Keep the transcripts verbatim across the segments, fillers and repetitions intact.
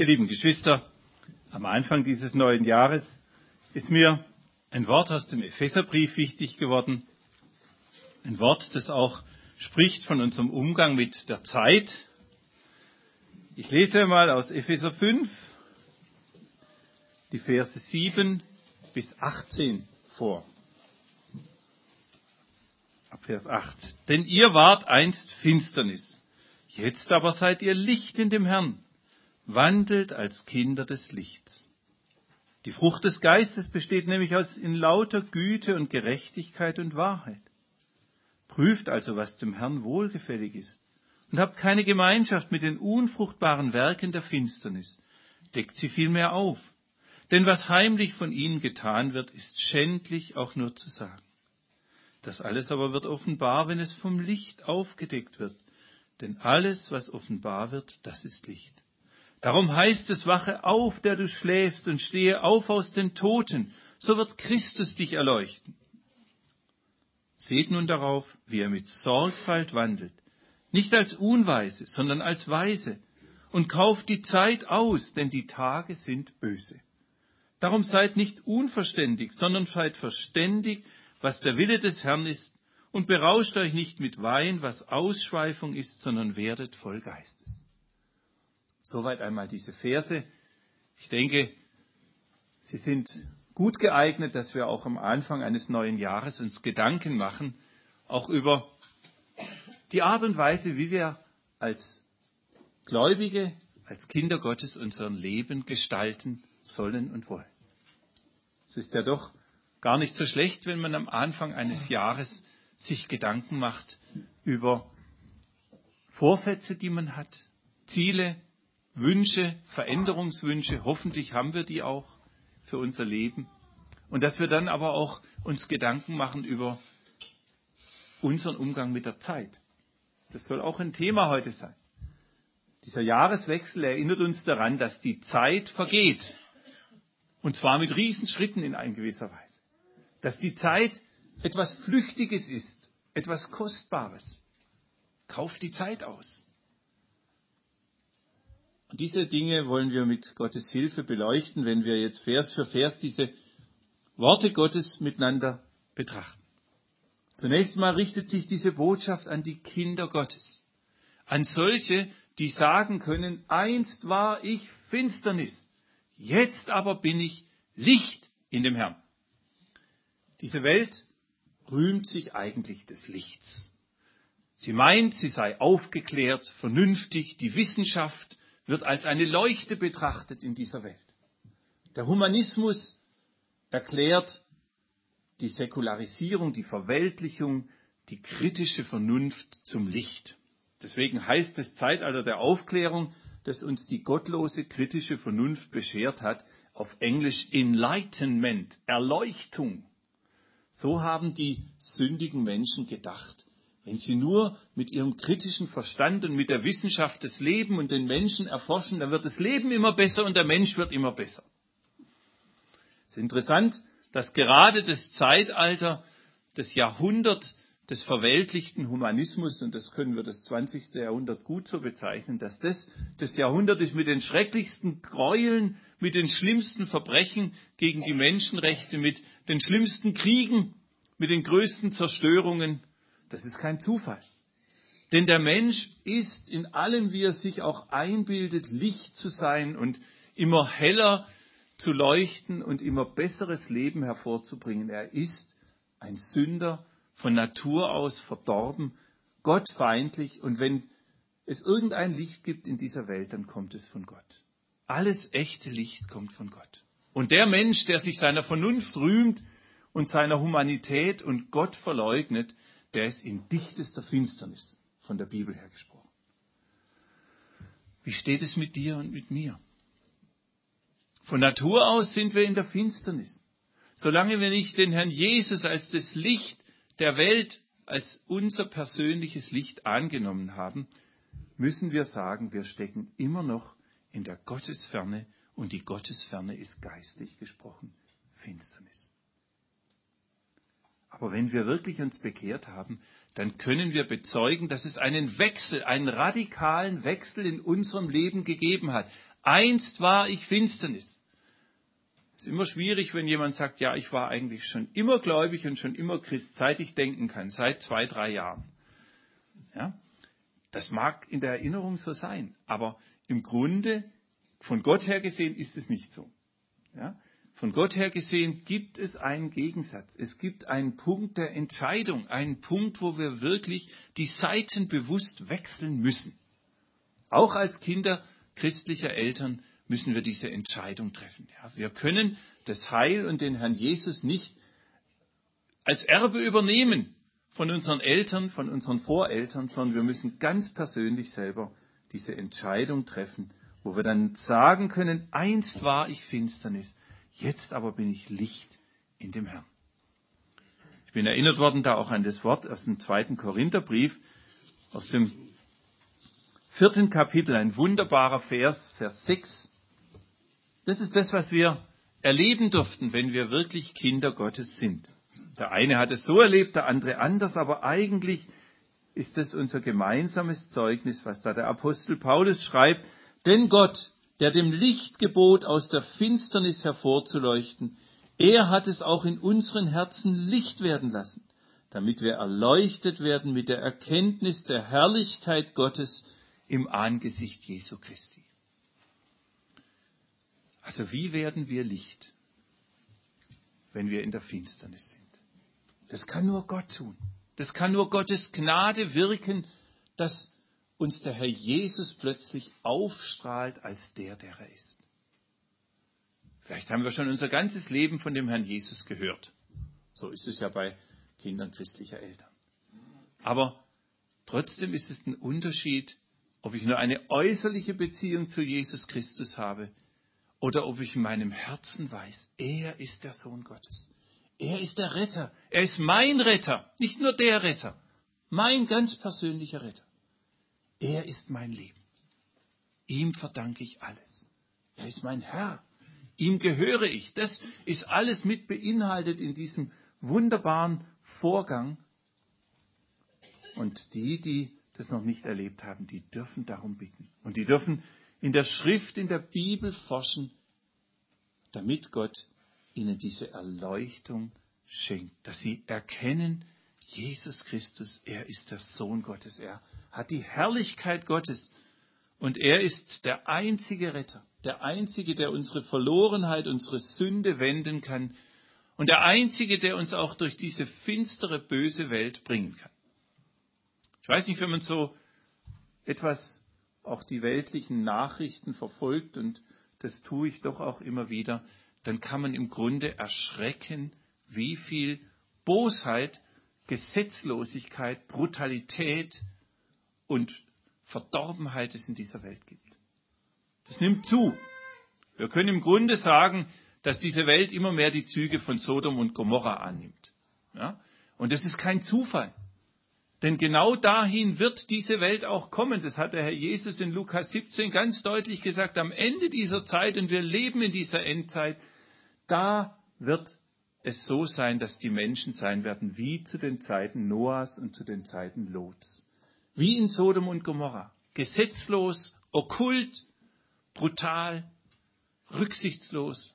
Ihr lieben Geschwister, am Anfang dieses neuen Jahres ist mir ein Wort aus dem Epheserbrief wichtig geworden. Ein Wort, das auch spricht von unserem Umgang mit der Zeit. Ich lese mal aus Epheser fünf, die Verse sieben bis achtzehn vor. Ab Vers acht. Denn ihr wart einst Finsternis, jetzt aber seid ihr Licht in dem Herrn. Wandelt als Kinder des Lichts. Die Frucht des Geistes besteht nämlich aus in lauter Güte und Gerechtigkeit und Wahrheit. Prüft also, was dem Herrn wohlgefällig ist, und habt keine Gemeinschaft mit den unfruchtbaren Werken der Finsternis. Deckt sie vielmehr auf. Denn was heimlich von ihnen getan wird, ist schändlich auch nur zu sagen. Das alles aber wird offenbar, wenn es vom Licht aufgedeckt wird. Denn alles, was offenbar wird, das ist Licht. Darum heißt es, wache auf, der du schläfst, und stehe auf aus den Toten, so wird Christus dich erleuchten. Seht nun darauf, wie er mit Sorgfalt wandelt, nicht als Unweise, sondern als Weise, und kauft die Zeit aus, denn die Tage sind böse. Darum seid nicht unverständig, sondern seid verständig, was der Wille des Herrn ist, und berauscht euch nicht mit Wein, was Ausschweifung ist, sondern werdet voll Geistes. Soweit einmal diese Verse. Ich denke, sie sind gut geeignet, dass wir auch am Anfang eines neuen Jahres uns Gedanken machen, auch über die Art und Weise, wie wir als Gläubige, als Kinder Gottes unser Leben gestalten sollen und wollen. Es ist ja doch gar nicht so schlecht, wenn man am Anfang eines Jahres sich Gedanken macht über Vorsätze, die man hat, Ziele, Wünsche, Veränderungswünsche, hoffentlich haben wir die auch für unser Leben. Und dass wir dann aber auch uns Gedanken machen über unseren Umgang mit der Zeit. Das soll auch ein Thema heute sein. Dieser Jahreswechsel erinnert uns daran, dass die Zeit vergeht. Und zwar mit Riesenschritten in einer gewisser Weise. Dass die Zeit etwas Flüchtiges ist, etwas Kostbares. Kauft die Zeit aus. Und diese Dinge wollen wir mit Gottes Hilfe beleuchten, wenn wir jetzt Vers für Vers diese Worte Gottes miteinander betrachten. Zunächst mal richtet sich diese Botschaft an die Kinder Gottes. An solche, die sagen können, einst war ich Finsternis, jetzt aber bin ich Licht in dem Herrn. Diese Welt rühmt sich eigentlich des Lichts. Sie meint, sie sei aufgeklärt, vernünftig, die Wissenschaft wird als eine Leuchte betrachtet in dieser Welt. Der Humanismus erklärt die Säkularisierung, die Verweltlichung, die kritische Vernunft zum Licht. Deswegen heißt das Zeitalter der Aufklärung, das uns die gottlose kritische Vernunft beschert hat, auf Englisch Enlightenment, Erleuchtung. So haben die sündigen Menschen gedacht. Wenn sie nur mit ihrem kritischen Verstand und mit der Wissenschaft das Leben und den Menschen erforschen, dann wird das Leben immer besser und der Mensch wird immer besser. Es ist interessant, dass gerade das Zeitalter, das Jahrhundert des verweltlichten Humanismus, und das können wir das zwanzigste Jahrhundert gut so bezeichnen, dass das das Jahrhundert ist mit den schrecklichsten Gräueln, mit den schlimmsten Verbrechen gegen die Menschenrechte, mit den schlimmsten Kriegen, mit den größten Zerstörungen. Das ist kein Zufall. Denn der Mensch ist in allem, wie er sich auch einbildet, Licht zu sein und immer heller zu leuchten und immer besseres Leben hervorzubringen. Er ist ein Sünder, von Natur aus verdorben, gottfeindlich. Und wenn es irgendein Licht gibt in dieser Welt, dann kommt es von Gott. Alles echte Licht kommt von Gott. Und der Mensch, der sich seiner Vernunft rühmt und seiner Humanität und Gott verleugnet, der ist in dichtester Finsternis, von der Bibel her gesprochen. Wie steht es mit dir und mit mir? Von Natur aus sind wir in der Finsternis. Solange wir nicht den Herrn Jesus als das Licht der Welt, als unser persönliches Licht angenommen haben, müssen wir sagen, wir stecken immer noch in der Gottesferne, und die Gottesferne ist geistlich gesprochen Finsternis. Aber wenn wir wirklich uns bekehrt haben, dann können wir bezeugen, dass es einen Wechsel, einen radikalen Wechsel in unserem Leben gegeben hat. Einst war ich Finsternis. Es ist immer schwierig, wenn jemand sagt, ja, ich war eigentlich schon immer gläubig und schon immer Christ, seit ich denken kann, seit zwei, drei Jahren. Ja, das mag in der Erinnerung so sein, aber im Grunde, von Gott her gesehen, ist es nicht so. Ja, von Gott her gesehen gibt es einen Gegensatz. Es gibt einen Punkt der Entscheidung, einen Punkt, wo wir wirklich die Seiten bewusst wechseln müssen. Auch als Kinder christlicher Eltern müssen wir diese Entscheidung treffen. Ja, wir können das Heil und den Herrn Jesus nicht als Erbe übernehmen von unseren Eltern, von unseren Voreltern, sondern wir müssen ganz persönlich selber diese Entscheidung treffen, wo wir dann sagen können, einst war ich Finsternis, jetzt aber bin ich Licht in dem Herrn. Ich bin erinnert worden da auch an das Wort aus dem zweiten Korintherbrief, aus dem vierten Kapitel, ein wunderbarer Vers, Vers sechs. Das ist das, was wir erleben durften, wenn wir wirklich Kinder Gottes sind. Der eine hat es so erlebt, der andere anders, aber eigentlich ist es unser gemeinsames Zeugnis, was da der Apostel Paulus schreibt. Denn Gott, der dem Licht gebot, aus der Finsternis hervorzuleuchten, er hat es auch in unseren Herzen Licht werden lassen, damit wir erleuchtet werden mit der Erkenntnis der Herrlichkeit Gottes im Angesicht Jesu Christi. Also wie werden wir Licht, wenn wir in der Finsternis sind? Das kann nur Gott tun. Das kann nur Gottes Gnade wirken, dass uns der Herr Jesus plötzlich aufstrahlt als der, der er ist. Vielleicht haben wir schon unser ganzes Leben von dem Herrn Jesus gehört. So ist es ja bei Kindern christlicher Eltern. Aber trotzdem ist es ein Unterschied, ob ich nur eine äußerliche Beziehung zu Jesus Christus habe oder ob ich in meinem Herzen weiß, er ist der Sohn Gottes. Er ist der Retter. Er ist mein Retter, nicht nur der Retter, mein ganz persönlicher Retter. Er ist mein Leben. Ihm verdanke ich alles. Er ist mein Herr. Ihm gehöre ich. Das ist alles mit beinhaltet in diesem wunderbaren Vorgang. Und die, die das noch nicht erlebt haben, die dürfen darum bitten. Und die dürfen in der Schrift, in der Bibel forschen, damit Gott ihnen diese Erleuchtung schenkt, dass sie erkennen, Jesus Christus, er ist der Sohn Gottes, er hat die Herrlichkeit Gottes und er ist der einzige Retter, der einzige, der unsere Verlorenheit, unsere Sünde wenden kann und der einzige, der uns auch durch diese finstere, böse Welt bringen kann. Ich weiß nicht, wenn man so etwas auch die weltlichen Nachrichten verfolgt, und das tue ich doch auch immer wieder, dann kann man im Grunde erschrecken, wie viel Bosheit, Gesetzlosigkeit, Brutalität und Verdorbenheit es in dieser Welt gibt. Das nimmt zu. Wir können im Grunde sagen, dass diese Welt immer mehr die Züge von Sodom und Gomorra annimmt. Ja? Und das ist kein Zufall. Denn genau dahin wird diese Welt auch kommen. Das hat der Herr Jesus in Lukas siebzehn ganz deutlich gesagt. Am Ende dieser Zeit, und wir leben in dieser Endzeit, da wird es so sein, dass die Menschen sein werden wie zu den Zeiten Noahs und zu den Zeiten Lots. Wie in Sodom und Gomorra. Gesetzlos, okkult, brutal, rücksichtslos.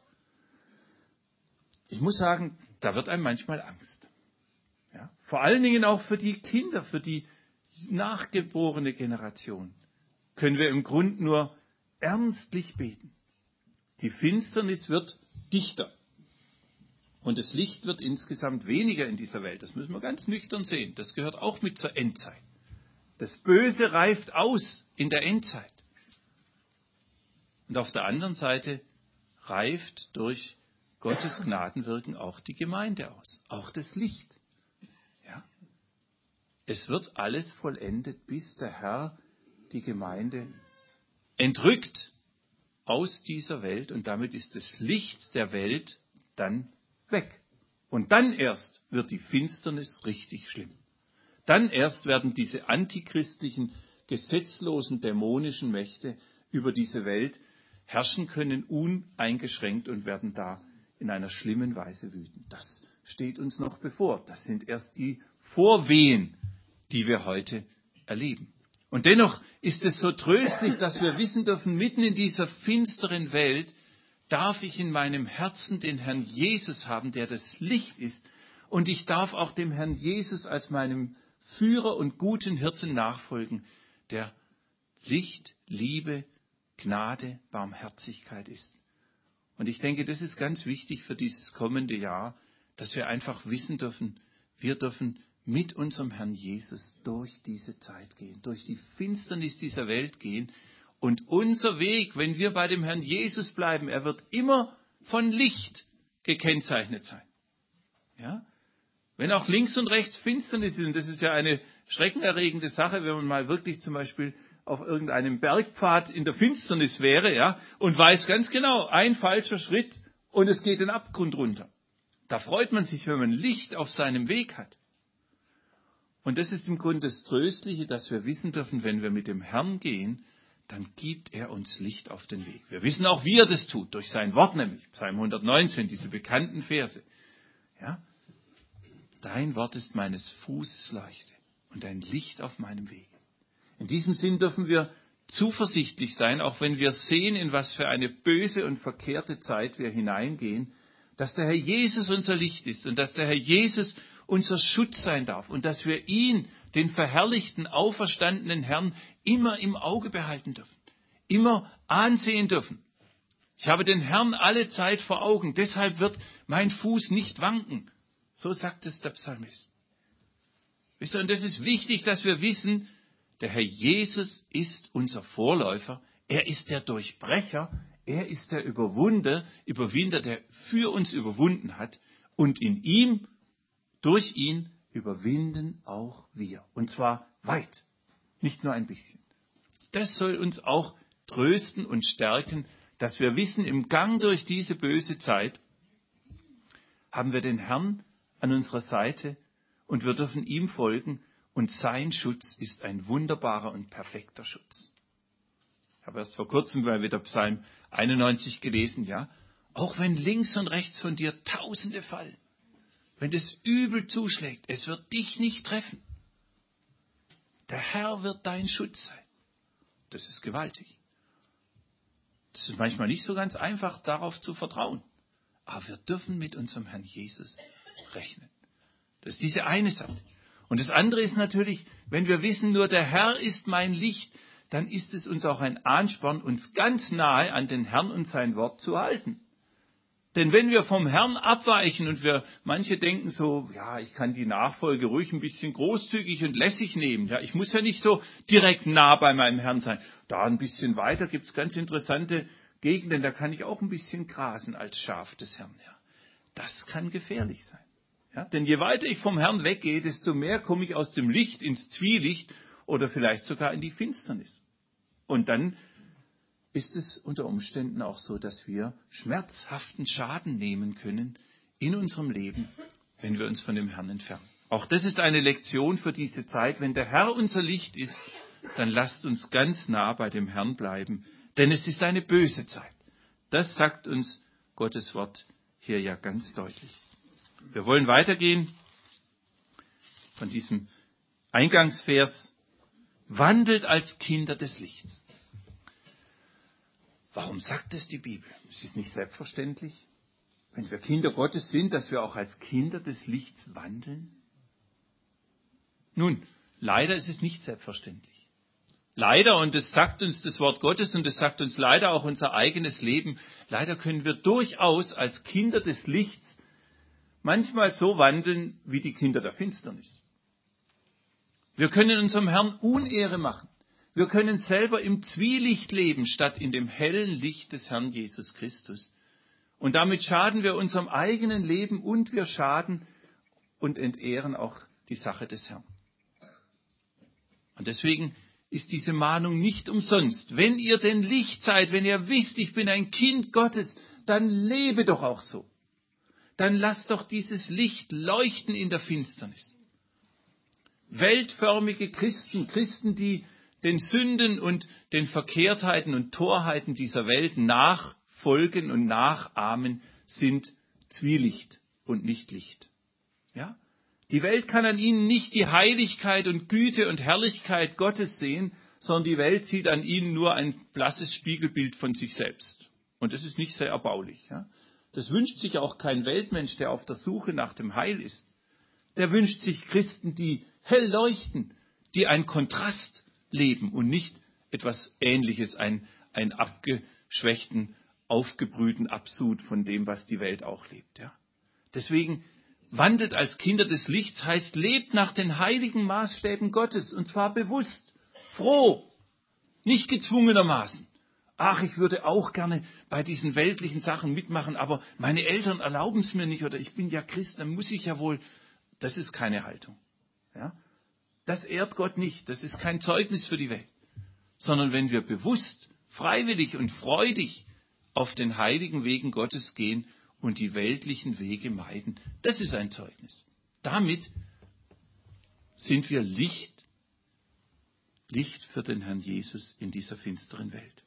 Ich muss sagen, da wird einem manchmal Angst. Ja, vor allen Dingen auch für die Kinder, für die nachgeborene Generation, können wir im Grunde nur ernstlich beten. Die Finsternis wird dichter und das Licht wird insgesamt weniger in dieser Welt. Das müssen wir ganz nüchtern sehen. Das gehört auch mit zur Endzeit. Das Böse reift aus in der Endzeit. Und auf der anderen Seite reift durch Gottes Gnadenwirken auch die Gemeinde aus, auch das Licht. Ja? Es wird alles vollendet, bis der Herr die Gemeinde entrückt aus dieser Welt, und damit ist das Licht der Welt dann weg. Und dann erst wird die Finsternis richtig schlimm. Dann erst werden diese antichristlichen, gesetzlosen, dämonischen Mächte über diese Welt herrschen können, uneingeschränkt, und werden da in einer schlimmen Weise wüten. Das steht uns noch bevor. Das sind erst die Vorwehen die wir heute erleben. Und dennoch ist es so tröstlich, dass wir wissen dürfen, mitten in dieser finsteren Welt darf ich in meinem Herzen den Herrn Jesus haben, der das Licht ist. Und ich darf auch dem Herrn Jesus als meinem Führer und guten Hirten nachfolgen, der Licht, Liebe, Gnade, Barmherzigkeit ist. Und ich denke, das ist ganz wichtig für dieses kommende Jahr, dass wir einfach wissen dürfen, wir dürfen mit unserem Herrn Jesus durch diese Zeit gehen, durch die Finsternis dieser Welt gehen. Und unser Weg, wenn wir bei dem Herrn Jesus bleiben, er wird immer von Licht gekennzeichnet sein. Ja? Wenn auch links und rechts Finsternis ist, und das ist ja eine schreckenerregende Sache, wenn man mal wirklich zum Beispiel auf irgendeinem Bergpfad in der Finsternis wäre, ja, und weiß ganz genau, ein falscher Schritt und es geht den Abgrund runter. Da freut man sich, wenn man Licht auf seinem Weg hat. Und das ist im Grunde das Tröstliche, dass wir wissen dürfen, wenn wir mit dem Herrn gehen, dann gibt er uns Licht auf den Weg. Wir wissen auch, wie er das tut, durch sein Wort nämlich, Psalm hundertneunzehn, diese bekannten Verse. Ja? Dein Wort ist meines Fußes Leuchte und ein Licht auf meinem Weg. In diesem Sinn dürfen wir zuversichtlich sein, auch wenn wir sehen, in was für eine böse und verkehrte Zeit wir hineingehen, dass der Herr Jesus unser Licht ist und dass der Herr Jesus unser Schutz sein darf und dass wir ihn, den verherrlichten, auferstandenen Herrn, immer im Auge behalten dürfen, immer ansehen dürfen. Ich habe den Herrn alle Zeit vor Augen, deshalb wird mein Fuß nicht wanken. So sagt es der Psalmist. Wisst ihr, und das ist wichtig, dass wir wissen, der Herr Jesus ist unser Vorläufer, er ist der Durchbrecher, er ist der Überwunder, Überwinder, der für uns überwunden hat und in ihm, durch ihn, überwinden auch wir. Und zwar weit, nicht nur ein bisschen. Das soll uns auch trösten und stärken, dass wir wissen, im Gang durch diese böse Zeit haben wir den Herrn an unserer Seite und wir dürfen ihm folgen und sein Schutz ist ein wunderbarer und perfekter Schutz. Ich habe erst vor kurzem mal wieder Psalm einundneunzig gelesen, ja, auch wenn links und rechts von dir Tausende fallen, wenn das Übel zuschlägt, es wird dich nicht treffen. Der Herr wird dein Schutz sein. Das ist gewaltig. Das ist manchmal nicht so ganz einfach, darauf zu vertrauen. Aber wir dürfen mit unserem Herrn Jesus rechnen. Das ist diese eine Sache. Und das andere ist natürlich, wenn wir wissen, nur der Herr ist mein Licht, dann ist es uns auch ein Ansporn, uns ganz nahe an den Herrn und sein Wort zu halten. Denn wenn wir vom Herrn abweichen und wir, manche denken so, ja, ich kann die Nachfolge ruhig ein bisschen großzügig und lässig nehmen. Ja, ich muss ja nicht so direkt nah bei meinem Herrn sein. Da ein bisschen weiter gibt es ganz interessante Gegenden, da kann ich auch ein bisschen grasen als Schaf des Herrn. Ja, das kann gefährlich sein. Ja, denn je weiter ich vom Herrn weggehe, desto mehr komme ich aus dem Licht ins Zwielicht oder vielleicht sogar in die Finsternis. Und dann ist es unter Umständen auch so, dass wir schmerzhaften Schaden nehmen können in unserem Leben, wenn wir uns von dem Herrn entfernen. Auch das ist eine Lektion für diese Zeit. Wenn der Herr unser Licht ist, dann lasst uns ganz nah bei dem Herrn bleiben, denn es ist eine böse Zeit. Das sagt uns Gottes Wort hier ja ganz deutlich. Wir wollen weitergehen von diesem Eingangsvers. Wandelt als Kinder des Lichts. Warum sagt es die Bibel? Es ist nicht selbstverständlich, wenn wir Kinder Gottes sind, dass wir auch als Kinder des Lichts wandeln? Nun, leider ist es nicht selbstverständlich. Leider, und das sagt uns das Wort Gottes und das sagt uns leider auch unser eigenes Leben, leider können wir durchaus als Kinder des Lichts manchmal so wandeln wie die Kinder der Finsternis. Wir können unserem Herrn Unehre machen. Wir können selber im Zwielicht leben, statt in dem hellen Licht des Herrn Jesus Christus. Und damit schaden wir unserem eigenen Leben und wir schaden und entehren auch die Sache des Herrn. Und deswegen ist diese Mahnung nicht umsonst. Wenn ihr denn Licht seid, wenn ihr wisst, ich bin ein Kind Gottes, dann lebe doch auch so. Dann lasst doch dieses Licht leuchten in der Finsternis. Weltförmige Christen, Christen, die den Sünden und den Verkehrtheiten und Torheiten dieser Welt nachfolgen und nachahmen, sind Zwielicht und nicht Licht. Ja? Die Welt kann an ihnen nicht die Heiligkeit und Güte und Herrlichkeit Gottes sehen, sondern die Welt sieht an ihnen nur ein blasses Spiegelbild von sich selbst. Und das ist nicht sehr erbaulich. Ja? Das wünscht sich auch kein Weltmensch, der auf der Suche nach dem Heil ist. Der wünscht sich Christen, die hell leuchten, die einen Kontrast leben und nicht etwas Ähnliches, einen, einen abgeschwächten, aufgebrühten Absud von dem, was die Welt auch lebt. Ja? Deswegen wandelt als Kinder des Lichts, heißt, lebt nach den heiligen Maßstäben Gottes, und zwar bewusst, froh, nicht gezwungenermaßen. Ach, ich würde auch gerne bei diesen weltlichen Sachen mitmachen, aber meine Eltern erlauben es mir nicht, oder ich bin ja Christ, dann muss ich ja wohl. Das ist keine Haltung. Ja? Das ehrt Gott nicht, das ist kein Zeugnis für die Welt. Sondern wenn wir bewusst, freiwillig und freudig auf den heiligen Wegen Gottes gehen und die weltlichen Wege meiden, das ist ein Zeugnis. Damit sind wir Licht, Licht für den Herrn Jesus in dieser finsteren Welt.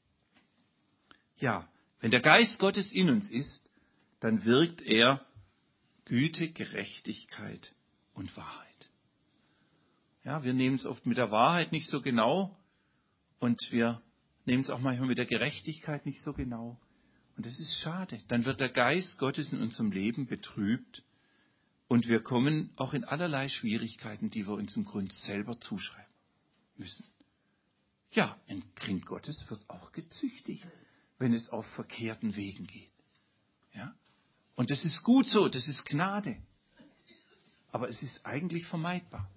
Ja, wenn der Geist Gottes in uns ist, dann wirkt er Güte, Gerechtigkeit und Wahrheit. Ja, wir nehmen es oft mit der Wahrheit nicht so genau und wir nehmen es auch manchmal mit der Gerechtigkeit nicht so genau. Und das ist schade. Dann wird der Geist Gottes in unserem Leben betrübt und wir kommen auch in allerlei Schwierigkeiten, die wir uns im Grunde selber zuschreiben müssen. Ja, ein Kind Gottes wird auch gezüchtigt, wenn es auf verkehrten Wegen geht. Ja? Und das ist gut so, das ist Gnade. Aber es ist eigentlich vermeidbar.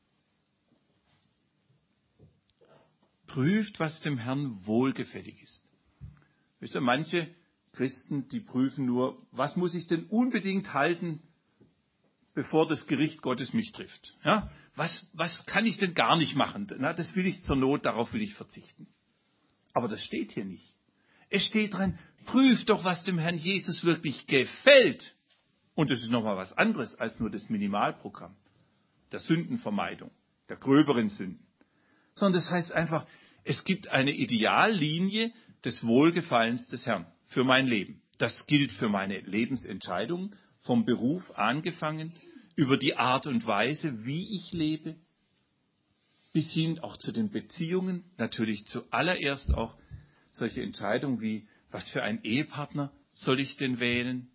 Prüft, was dem Herrn wohlgefällig ist. Wisst ihr, manche Christen, die prüfen nur, was muss ich denn unbedingt halten, bevor das Gericht Gottes mich trifft. Ja? Was, was kann ich denn gar nicht machen? Na, das will ich zur Not, darauf will ich verzichten. Aber das steht hier nicht. Es steht drin, prüft doch, was dem Herrn Jesus wirklich gefällt. Und das ist nochmal was anderes als nur das Minimalprogramm der Sündenvermeidung, der gröberen Sünden. Sondern das heißt einfach, es gibt eine Ideallinie des Wohlgefallens des Herrn für mein Leben. Das gilt für meine Lebensentscheidungen, vom Beruf angefangen, über die Art und Weise, wie ich lebe, bis hin auch zu den Beziehungen, natürlich zuallererst auch solche Entscheidungen wie, was für einen Ehepartner soll ich denn wählen?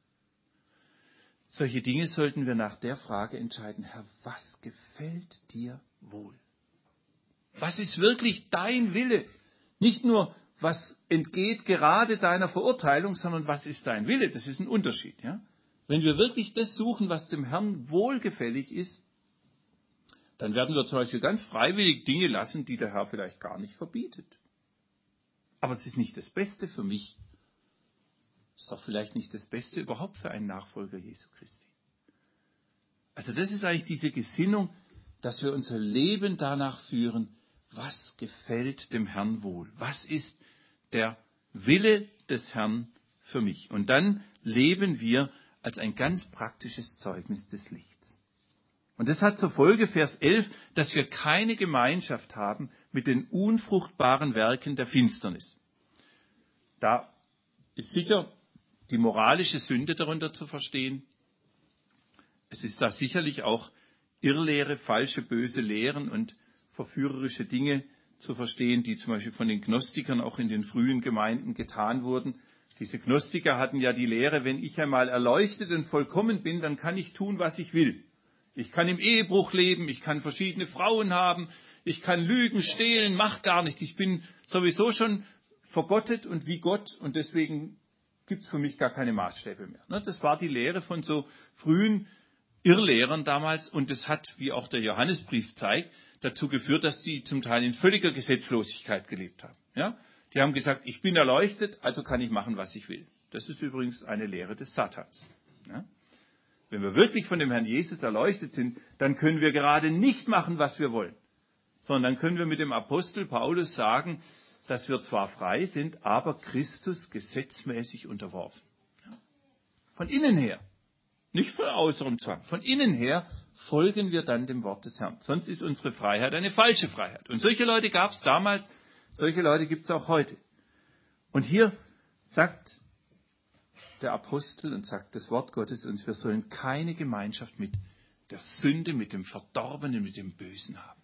Solche Dinge sollten wir nach der Frage entscheiden, Herr, was gefällt dir wohl? Was ist wirklich dein Wille? Nicht nur, was entgeht gerade deiner Verurteilung, sondern was ist dein Wille? Das ist ein Unterschied. Ja? Wenn wir wirklich das suchen, was dem Herrn wohlgefällig ist, dann werden wir zum Beispiel ganz freiwillig Dinge lassen, die der Herr vielleicht gar nicht verbietet. Aber es ist nicht das Beste für mich. Es ist doch vielleicht nicht das Beste überhaupt für einen Nachfolger Jesu Christi. Also das ist eigentlich diese Gesinnung, dass wir unser Leben danach führen, was gefällt dem Herrn wohl? Was ist der Wille des Herrn für mich? Und dann leben wir als ein ganz praktisches Zeugnis des Lichts. Und das hat zur Folge, Vers elf, dass wir keine Gemeinschaft haben mit den unfruchtbaren Werken der Finsternis. Da ist sicher die moralische Sünde darunter zu verstehen. Es ist da sicherlich auch Irrlehre, falsche, böse Lehren und verführerische Dinge zu verstehen, die zum Beispiel von den Gnostikern auch in den frühen Gemeinden getan wurden. Diese Gnostiker hatten ja die Lehre, wenn ich einmal erleuchtet und vollkommen bin, dann kann ich tun, was ich will. Ich kann im Ehebruch leben, ich kann verschiedene Frauen haben, ich kann lügen, stehlen, mach gar nichts. Ich bin sowieso schon vergottet und wie Gott und deswegen gibt es für mich gar keine Maßstäbe mehr. Das war die Lehre von so frühen Irrlehrern damals und das hat, wie auch der Johannesbrief zeigt, dazu geführt, dass die zum Teil in völliger Gesetzlosigkeit gelebt haben. Ja? Die haben gesagt, ich bin erleuchtet, also kann ich machen, was ich will. Das ist übrigens eine Lehre des Satans. Ja? Wenn wir wirklich von dem Herrn Jesus erleuchtet sind, dann können wir gerade nicht machen, was wir wollen, sondern dann können wir mit dem Apostel Paulus sagen, dass wir zwar frei sind, aber Christus gesetzmäßig unterworfen. Ja? Von innen her. Nicht von äußerem Zwang. Von innen her folgen wir dann dem Wort des Herrn. Sonst ist unsere Freiheit eine falsche Freiheit. Und solche Leute gab es damals, solche Leute gibt es auch heute. Und hier sagt der Apostel und sagt das Wort Gottes uns, wir sollen keine Gemeinschaft mit der Sünde, mit dem Verdorbenen, mit dem Bösen haben.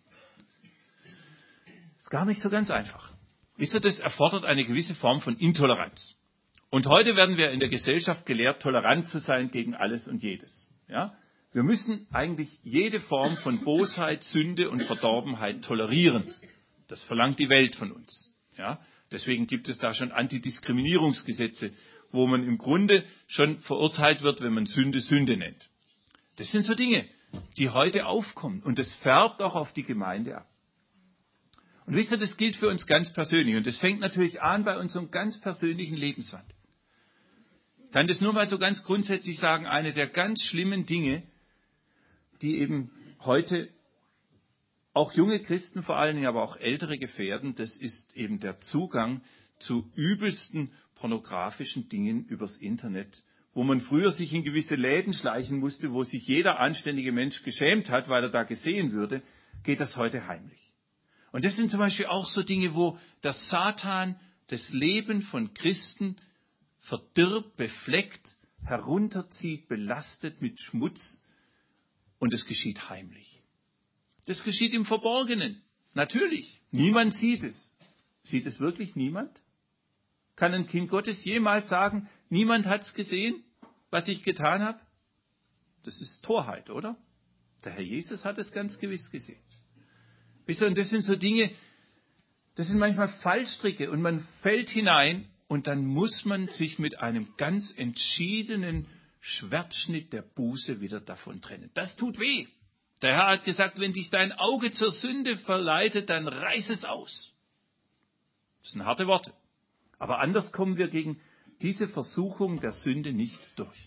Ist gar nicht so ganz einfach. Wisst ihr, das erfordert eine gewisse Form von Intoleranz. Und heute werden wir in der Gesellschaft gelehrt, tolerant zu sein gegen alles und jedes. Ja? Wir müssen eigentlich jede Form von Bosheit, Sünde und Verdorbenheit tolerieren. Das verlangt die Welt von uns. Ja? Deswegen gibt es da schon Antidiskriminierungsgesetze, wo man im Grunde schon verurteilt wird, wenn man Sünde Sünde nennt. Das sind so Dinge, die heute aufkommen. Und das färbt auch auf die Gemeinde ab. Und wisst ihr, das gilt für uns ganz persönlich. Und das fängt natürlich an bei unserem ganz persönlichen Lebenswandel. Ich kann das nur mal so ganz grundsätzlich sagen, eine der ganz schlimmen Dinge, die eben heute auch junge Christen vor allen Dingen, aber auch ältere gefährden, das ist eben der Zugang zu übelsten pornografischen Dingen übers Internet, wo man früher sich in gewisse Läden schleichen musste, wo sich jeder anständige Mensch geschämt hat, weil er da gesehen würde, geht das heute heimlich. Und das sind zum Beispiel auch so Dinge, wo der Satan das Leben von Christen verdirbt, befleckt, herunterzieht, belastet mit Schmutz. Und es geschieht heimlich. Das geschieht im Verborgenen. Natürlich. Niemand sieht es. Sieht es wirklich niemand? Kann ein Kind Gottes jemals sagen, niemand hat es gesehen, was ich getan habe? Das ist Torheit, oder? Der Herr Jesus hat es ganz gewiss gesehen. Wisst ihr, und das sind so Dinge, das sind manchmal Fallstricke und man fällt hinein und dann muss man sich mit einem ganz entschiedenen Schwertschnitt der Buße wieder davon trennen. Das tut weh. Der Herr hat gesagt, wenn dich dein Auge zur Sünde verleitet, dann reiß es aus. Das sind harte Worte. Aber anders kommen wir gegen diese Versuchung der Sünde nicht durch.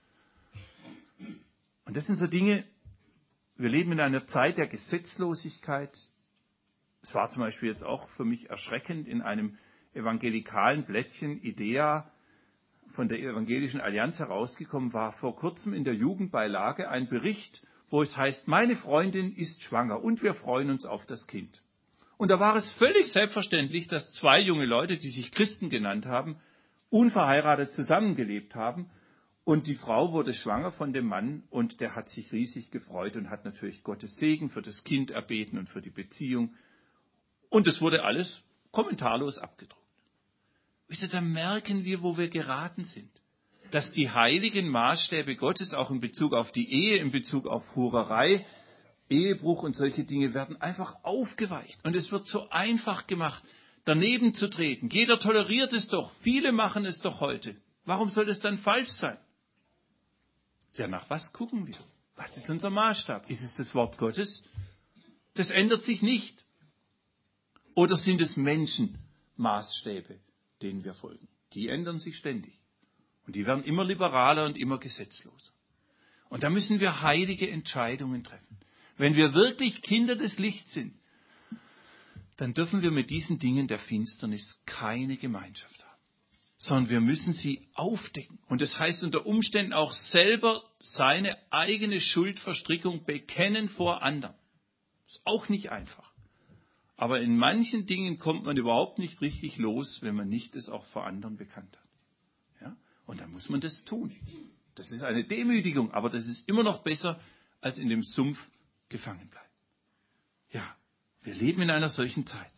Und das sind so Dinge, wir leben in einer Zeit der Gesetzlosigkeit. Es war zum Beispiel jetzt auch für mich erschreckend in einem evangelikalen Blättchen Idea von der Evangelischen Allianz herausgekommen, war vor kurzem in der Jugendbeilage ein Bericht, wo es heißt, meine Freundin ist schwanger und wir freuen uns auf das Kind. Und da war es völlig selbstverständlich, dass zwei junge Leute, die sich Christen genannt haben, unverheiratet zusammengelebt haben. Und die Frau wurde schwanger von dem Mann und der hat sich riesig gefreut und hat natürlich Gottes Segen für das Kind erbeten und für die Beziehung. Und es wurde alles kommentarlos abgedruckt. Wisst ihr, da merken wir, wo wir geraten sind. Dass die heiligen Maßstäbe Gottes auch in Bezug auf die Ehe, in Bezug auf Hurerei, Ehebruch und solche Dinge werden einfach aufgeweicht. Und es wird so einfach gemacht, daneben zu treten. Jeder toleriert es doch. Viele machen es doch heute. Warum soll es dann falsch sein? Ja, nach was gucken wir? Was ist unser Maßstab? Ist es das Wort Gottes? Das ändert sich nicht. Oder sind es Menschenmaßstäbe, denen wir folgen? Die ändern sich ständig. Und die werden immer liberaler und immer gesetzloser. Und da müssen wir heilige Entscheidungen treffen. Wenn wir wirklich Kinder des Lichts sind, dann dürfen wir mit diesen Dingen der Finsternis keine Gemeinschaft haben. Sondern wir müssen sie aufdecken. Und das heißt unter Umständen auch selber seine eigene Schuldverstrickung bekennen vor anderen. Ist auch nicht einfach. Aber in manchen Dingen kommt man überhaupt nicht richtig los, wenn man nicht es auch vor anderen bekannt hat. Ja? Und dann muss man das tun. Das ist eine Demütigung, aber das ist immer noch besser, als in dem Sumpf gefangen bleiben. Ja, wir leben in einer solchen Zeit,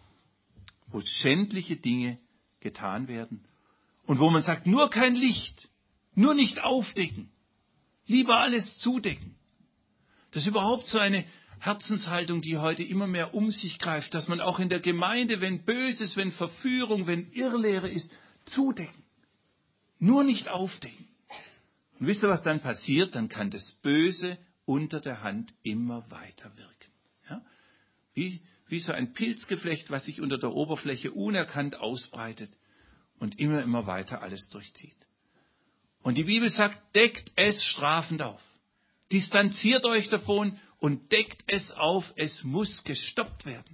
wo schändliche Dinge getan werden und wo man sagt, nur kein Licht, nur nicht aufdecken, lieber alles zudecken. Das ist überhaupt so eine Herzenshaltung, die heute immer mehr um sich greift, dass man auch in der Gemeinde, wenn Böses, wenn Verführung, wenn Irrlehre ist, zudecken. Nur nicht aufdecken. Und wisst ihr, was dann passiert? Dann kann das Böse unter der Hand immer weiter wirken. Ja? Wie, wie so ein Pilzgeflecht, was sich unter der Oberfläche unerkannt ausbreitet und immer, immer weiter alles durchzieht. Und die Bibel sagt, deckt es strafend auf. Distanziert euch davon und deckt es auf. Es muss gestoppt werden.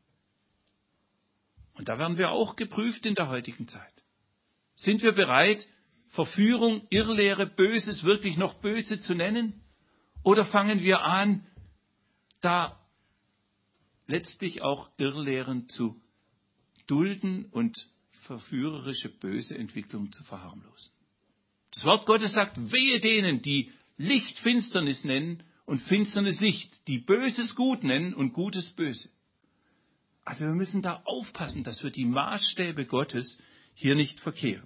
Und da werden wir auch geprüft in der heutigen Zeit. Sind wir bereit, Verführung, Irrlehre, Böses wirklich noch böse zu nennen? Oder fangen wir an, da letztlich auch Irrlehren zu dulden und verführerische böse Entwicklungen zu verharmlosen? Das Wort Gottes sagt, wehe denen, die Licht Finsternis nennen und Finsternis Licht, die Böses gut nennen und Gutes böse. Also wir müssen da aufpassen, dass wir die Maßstäbe Gottes hier nicht verkehren.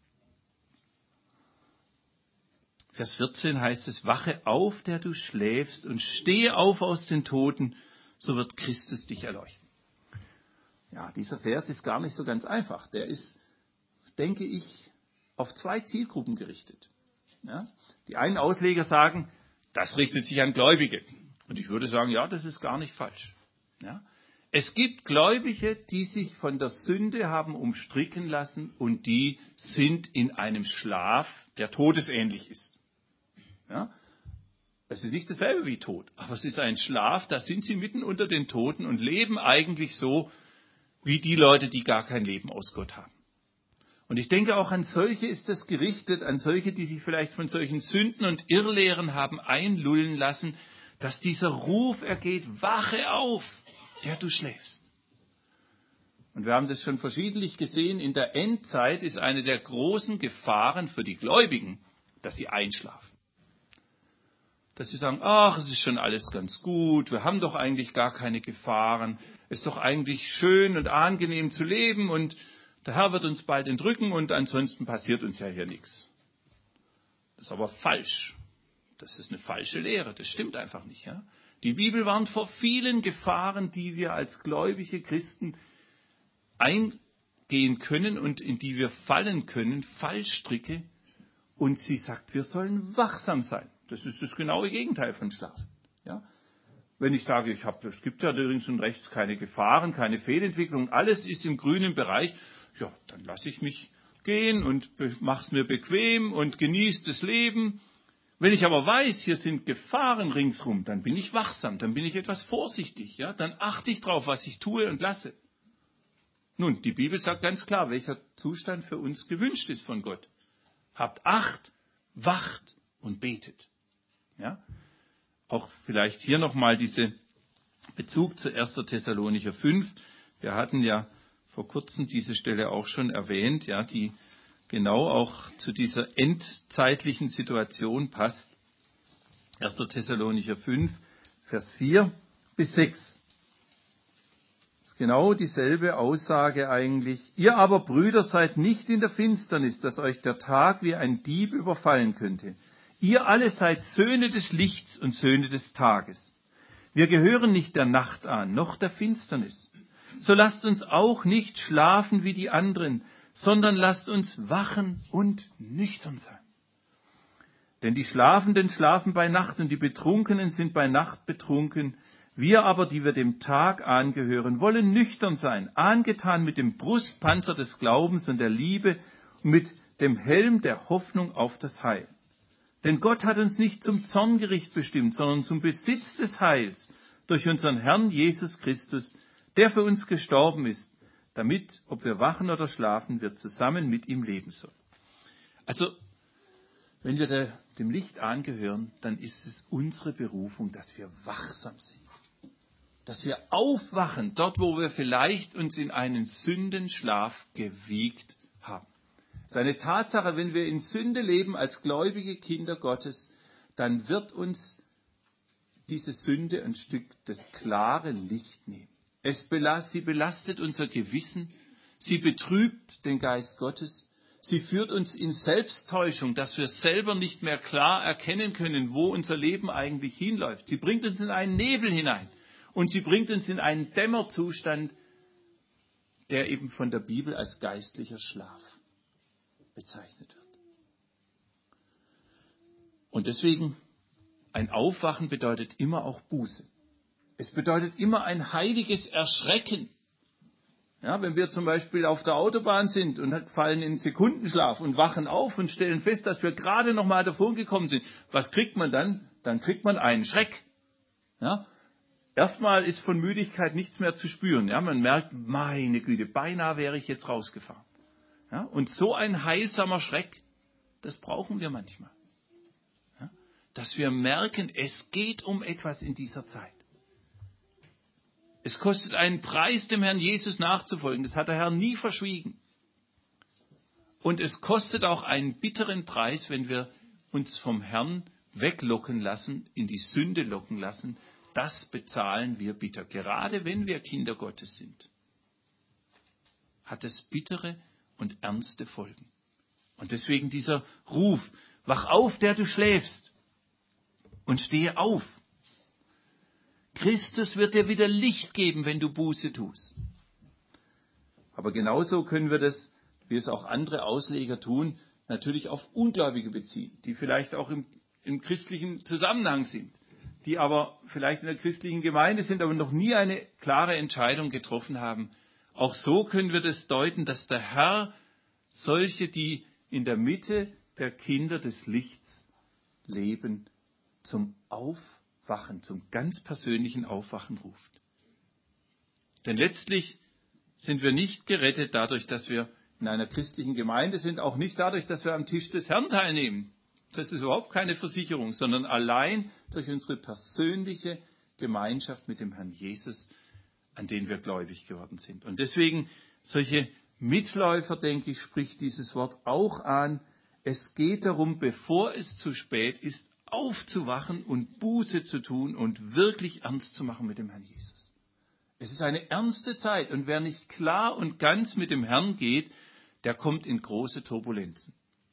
Vers vierzehn heißt es, wache auf, der du schläfst, und stehe auf aus den Toten, so wird Christus dich erleuchten. Ja, dieser Vers ist gar nicht so ganz einfach. Der ist, denke ich, auf zwei Zielgruppen gerichtet. Ja? Die einen Ausleger sagen, das richtet sich an Gläubige. Und ich würde sagen, ja, das ist gar nicht falsch. Ja? Es gibt Gläubige, die sich von der Sünde haben umstricken lassen und die sind in einem Schlaf, der todesähnlich ist. Ja? Es ist nicht dasselbe wie Tod, aber es ist ein Schlaf, da sind sie mitten unter den Toten und leben eigentlich so wie die Leute, die gar kein Leben aus Gott haben. Und ich denke, auch an solche ist das gerichtet, an solche, die sich vielleicht von solchen Sünden und Irrlehren haben einlullen lassen, dass dieser Ruf ergeht, wache auf, der du schläfst. Und wir haben das schon verschiedentlich gesehen, in der Endzeit ist eine der großen Gefahren für die Gläubigen, dass sie einschlafen. Dass sie sagen, ach, es ist schon alles ganz gut, wir haben doch eigentlich gar keine Gefahren, es ist doch eigentlich schön und angenehm zu leben und der Herr wird uns bald entrücken und ansonsten passiert uns ja hier nichts. Das ist aber falsch. Das ist eine falsche Lehre, das stimmt einfach nicht. Ja? Die Bibel warnt vor vielen Gefahren, die wir als gläubige Christen eingehen können und in die wir fallen können, Fallstricke. Und sie sagt, wir sollen wachsam sein. Das ist das genaue Gegenteil von Schlaf. Ja? Wenn ich sage, ich hab, es gibt ja links und rechts keine Gefahren, keine Fehlentwicklung, alles ist im grünen Bereich, ja, dann lasse ich mich gehen und mache es mir bequem und genieße das Leben. Wenn ich aber weiß, hier sind Gefahren ringsrum, dann bin ich wachsam, dann bin ich etwas vorsichtig, ja, dann achte ich drauf, was ich tue und lasse. Nun, die Bibel sagt ganz klar, welcher Zustand für uns gewünscht ist von Gott. Habt Acht, wacht und betet. Ja? Auch vielleicht hier nochmal dieser Bezug zu erster Thessalonicher fünf. Wir hatten ja vor kurzem diese Stelle auch schon erwähnt, ja, die genau auch zu dieser endzeitlichen Situation passt. erster Thessalonicher fünf, Vers vier bis sechs. Das ist genau dieselbe Aussage eigentlich. Ihr aber, Brüder, seid nicht in der Finsternis, dass euch der Tag wie ein Dieb überfallen könnte. Ihr alle seid Söhne des Lichts und Söhne des Tages. Wir gehören nicht der Nacht an, noch der Finsternis. So lasst uns auch nicht schlafen wie die anderen, sondern lasst uns wachen und nüchtern sein. Denn die Schlafenden schlafen bei Nacht und die Betrunkenen sind bei Nacht betrunken. Wir aber, die wir dem Tag angehören, wollen nüchtern sein, angetan mit dem Brustpanzer des Glaubens und der Liebe und mit dem Helm der Hoffnung auf das Heil. Denn Gott hat uns nicht zum Zorngericht bestimmt, sondern zum Besitz des Heils durch unseren Herrn Jesus Christus, der für uns gestorben ist, damit, ob wir wachen oder schlafen, wir zusammen mit ihm leben sollen. Also, wenn wir der, dem Licht angehören, dann ist es unsere Berufung, dass wir wachsam sind. Dass wir aufwachen, dort wo wir vielleicht uns in einen Sündenschlaf gewiegt haben. Es ist eine Tatsache, wenn wir in Sünde leben als gläubige Kinder Gottes, dann wird uns diese Sünde ein Stück das klare Licht nehmen. Es belast, sie belastet unser Gewissen, sie betrübt den Geist Gottes, sie führt uns in Selbsttäuschung, dass wir selber nicht mehr klar erkennen können, wo unser Leben eigentlich hinläuft. Sie bringt uns in einen Nebel hinein und sie bringt uns in einen Dämmerzustand, der eben von der Bibel als geistlicher Schlaf bezeichnet wird. Und deswegen, ein Aufwachen bedeutet immer auch Buße. Es bedeutet immer ein heiliges Erschrecken. Ja, wenn wir zum Beispiel auf der Autobahn sind und fallen in Sekundenschlaf und wachen auf und stellen fest, dass wir gerade noch mal davon gekommen sind, was kriegt man dann? Dann kriegt man einen Schreck. Ja? Erstmal ist von Müdigkeit nichts mehr zu spüren. Ja? Man merkt, meine Güte, beinahe wäre ich jetzt rausgefahren. Ja? Und so ein heilsamer Schreck, das brauchen wir manchmal. Ja? Dass wir merken, es geht um etwas in dieser Zeit. Es kostet einen Preis, dem Herrn Jesus nachzufolgen. Das hat der Herr nie verschwiegen. Und es kostet auch einen bitteren Preis, wenn wir uns vom Herrn weglocken lassen, in die Sünde locken lassen, das bezahlen wir bitter. Gerade wenn wir Kinder Gottes sind, hat es bittere und ernste Folgen. Und deswegen dieser Ruf, wach auf, der du schläfst, und stehe auf. Christus wird dir wieder Licht geben, wenn du Buße tust. Aber genauso können wir das, wie es auch andere Ausleger tun, natürlich auf Ungläubige beziehen, die vielleicht auch im, im christlichen Zusammenhang sind, die aber vielleicht in der christlichen Gemeinde sind, aber noch nie eine klare Entscheidung getroffen haben. Auch so können wir das deuten, dass der Herr solche, die in der Mitte der Kinder des Lichts leben, zum Aufwachen, zum ganz persönlichen Aufwachen ruft. Denn letztlich sind wir nicht gerettet dadurch, dass wir in einer christlichen Gemeinde sind, auch nicht dadurch, dass wir am Tisch des Herrn teilnehmen. Das ist überhaupt keine Versicherung, sondern allein durch unsere persönliche Gemeinschaft mit dem Herrn Jesus, an den wir gläubig geworden sind. Und deswegen solche Mitläufer, denke ich, spricht dieses Wort auch an. Es geht darum, bevor es zu spät ist, aufzuwachen und Buße zu tun und wirklich ernst zu machen mit dem Herrn Jesus. Es ist eine ernste Zeit und wer nicht klar und ganz mit dem Herrn geht, der kommt in große Turbulenzen.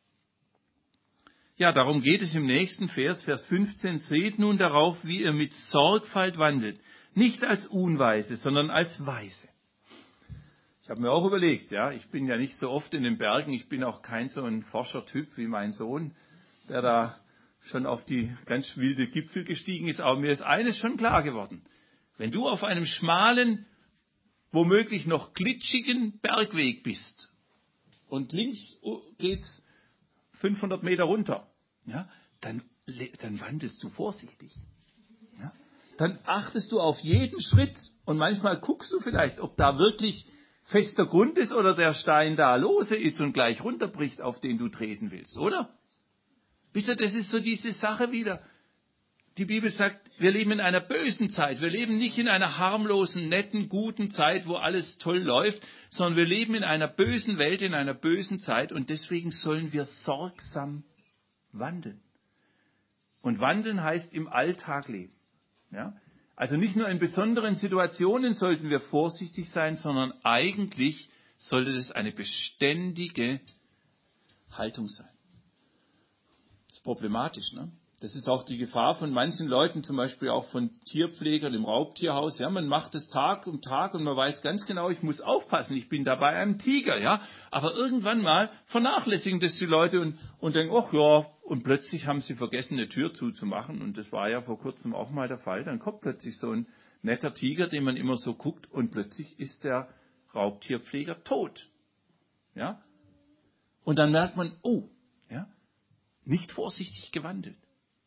Ja, darum geht es im nächsten Vers, Vers fünfzehn. Seht nun darauf, wie ihr mit Sorgfalt wandelt, nicht als Unweise, sondern als Weise. Ich habe mir auch überlegt, ja, ich bin ja nicht so oft in den Bergen, ich bin auch kein so ein Forschertyp wie mein Sohn, der da schon auf die ganz wilde Gipfel gestiegen ist, aber mir ist eines schon klar geworden. Wenn du auf einem schmalen, womöglich noch glitschigen Bergweg bist und links geht's fünfhundert Meter runter, ja, dann, dann wandelst du vorsichtig. Ja. Dann achtest du auf jeden Schritt und manchmal guckst du vielleicht, ob da wirklich fester Grund ist oder der Stein da lose ist und gleich runterbricht, auf den du treten willst, oder? Wisst ihr, das ist so diese Sache wieder. Die Bibel sagt, wir leben in einer bösen Zeit. Wir leben nicht in einer harmlosen, netten, guten Zeit, wo alles toll läuft, sondern wir leben in einer bösen Welt, in einer bösen Zeit und deswegen sollen wir sorgsam wandeln. Und wandeln heißt im Alltag leben. Ja? Also nicht nur in besonderen Situationen sollten wir vorsichtig sein, sondern eigentlich sollte das eine beständige Haltung sein. Das ist problematisch, ne? Das ist auch die Gefahr von manchen Leuten, zum Beispiel auch von Tierpflegern im Raubtierhaus. Ja, man macht es Tag um Tag und man weiß ganz genau, ich muss aufpassen, ich bin da bei einem Tiger, ja. Aber irgendwann mal vernachlässigen das die Leute und, und denken, ach ja, und plötzlich haben sie vergessen, eine Tür zuzumachen. Und das war ja vor kurzem auch mal der Fall. Dann kommt plötzlich so ein netter Tiger, den man immer so guckt und plötzlich ist der Raubtierpfleger tot. Ja. Und dann merkt man, oh, ja, nicht vorsichtig gewandelt.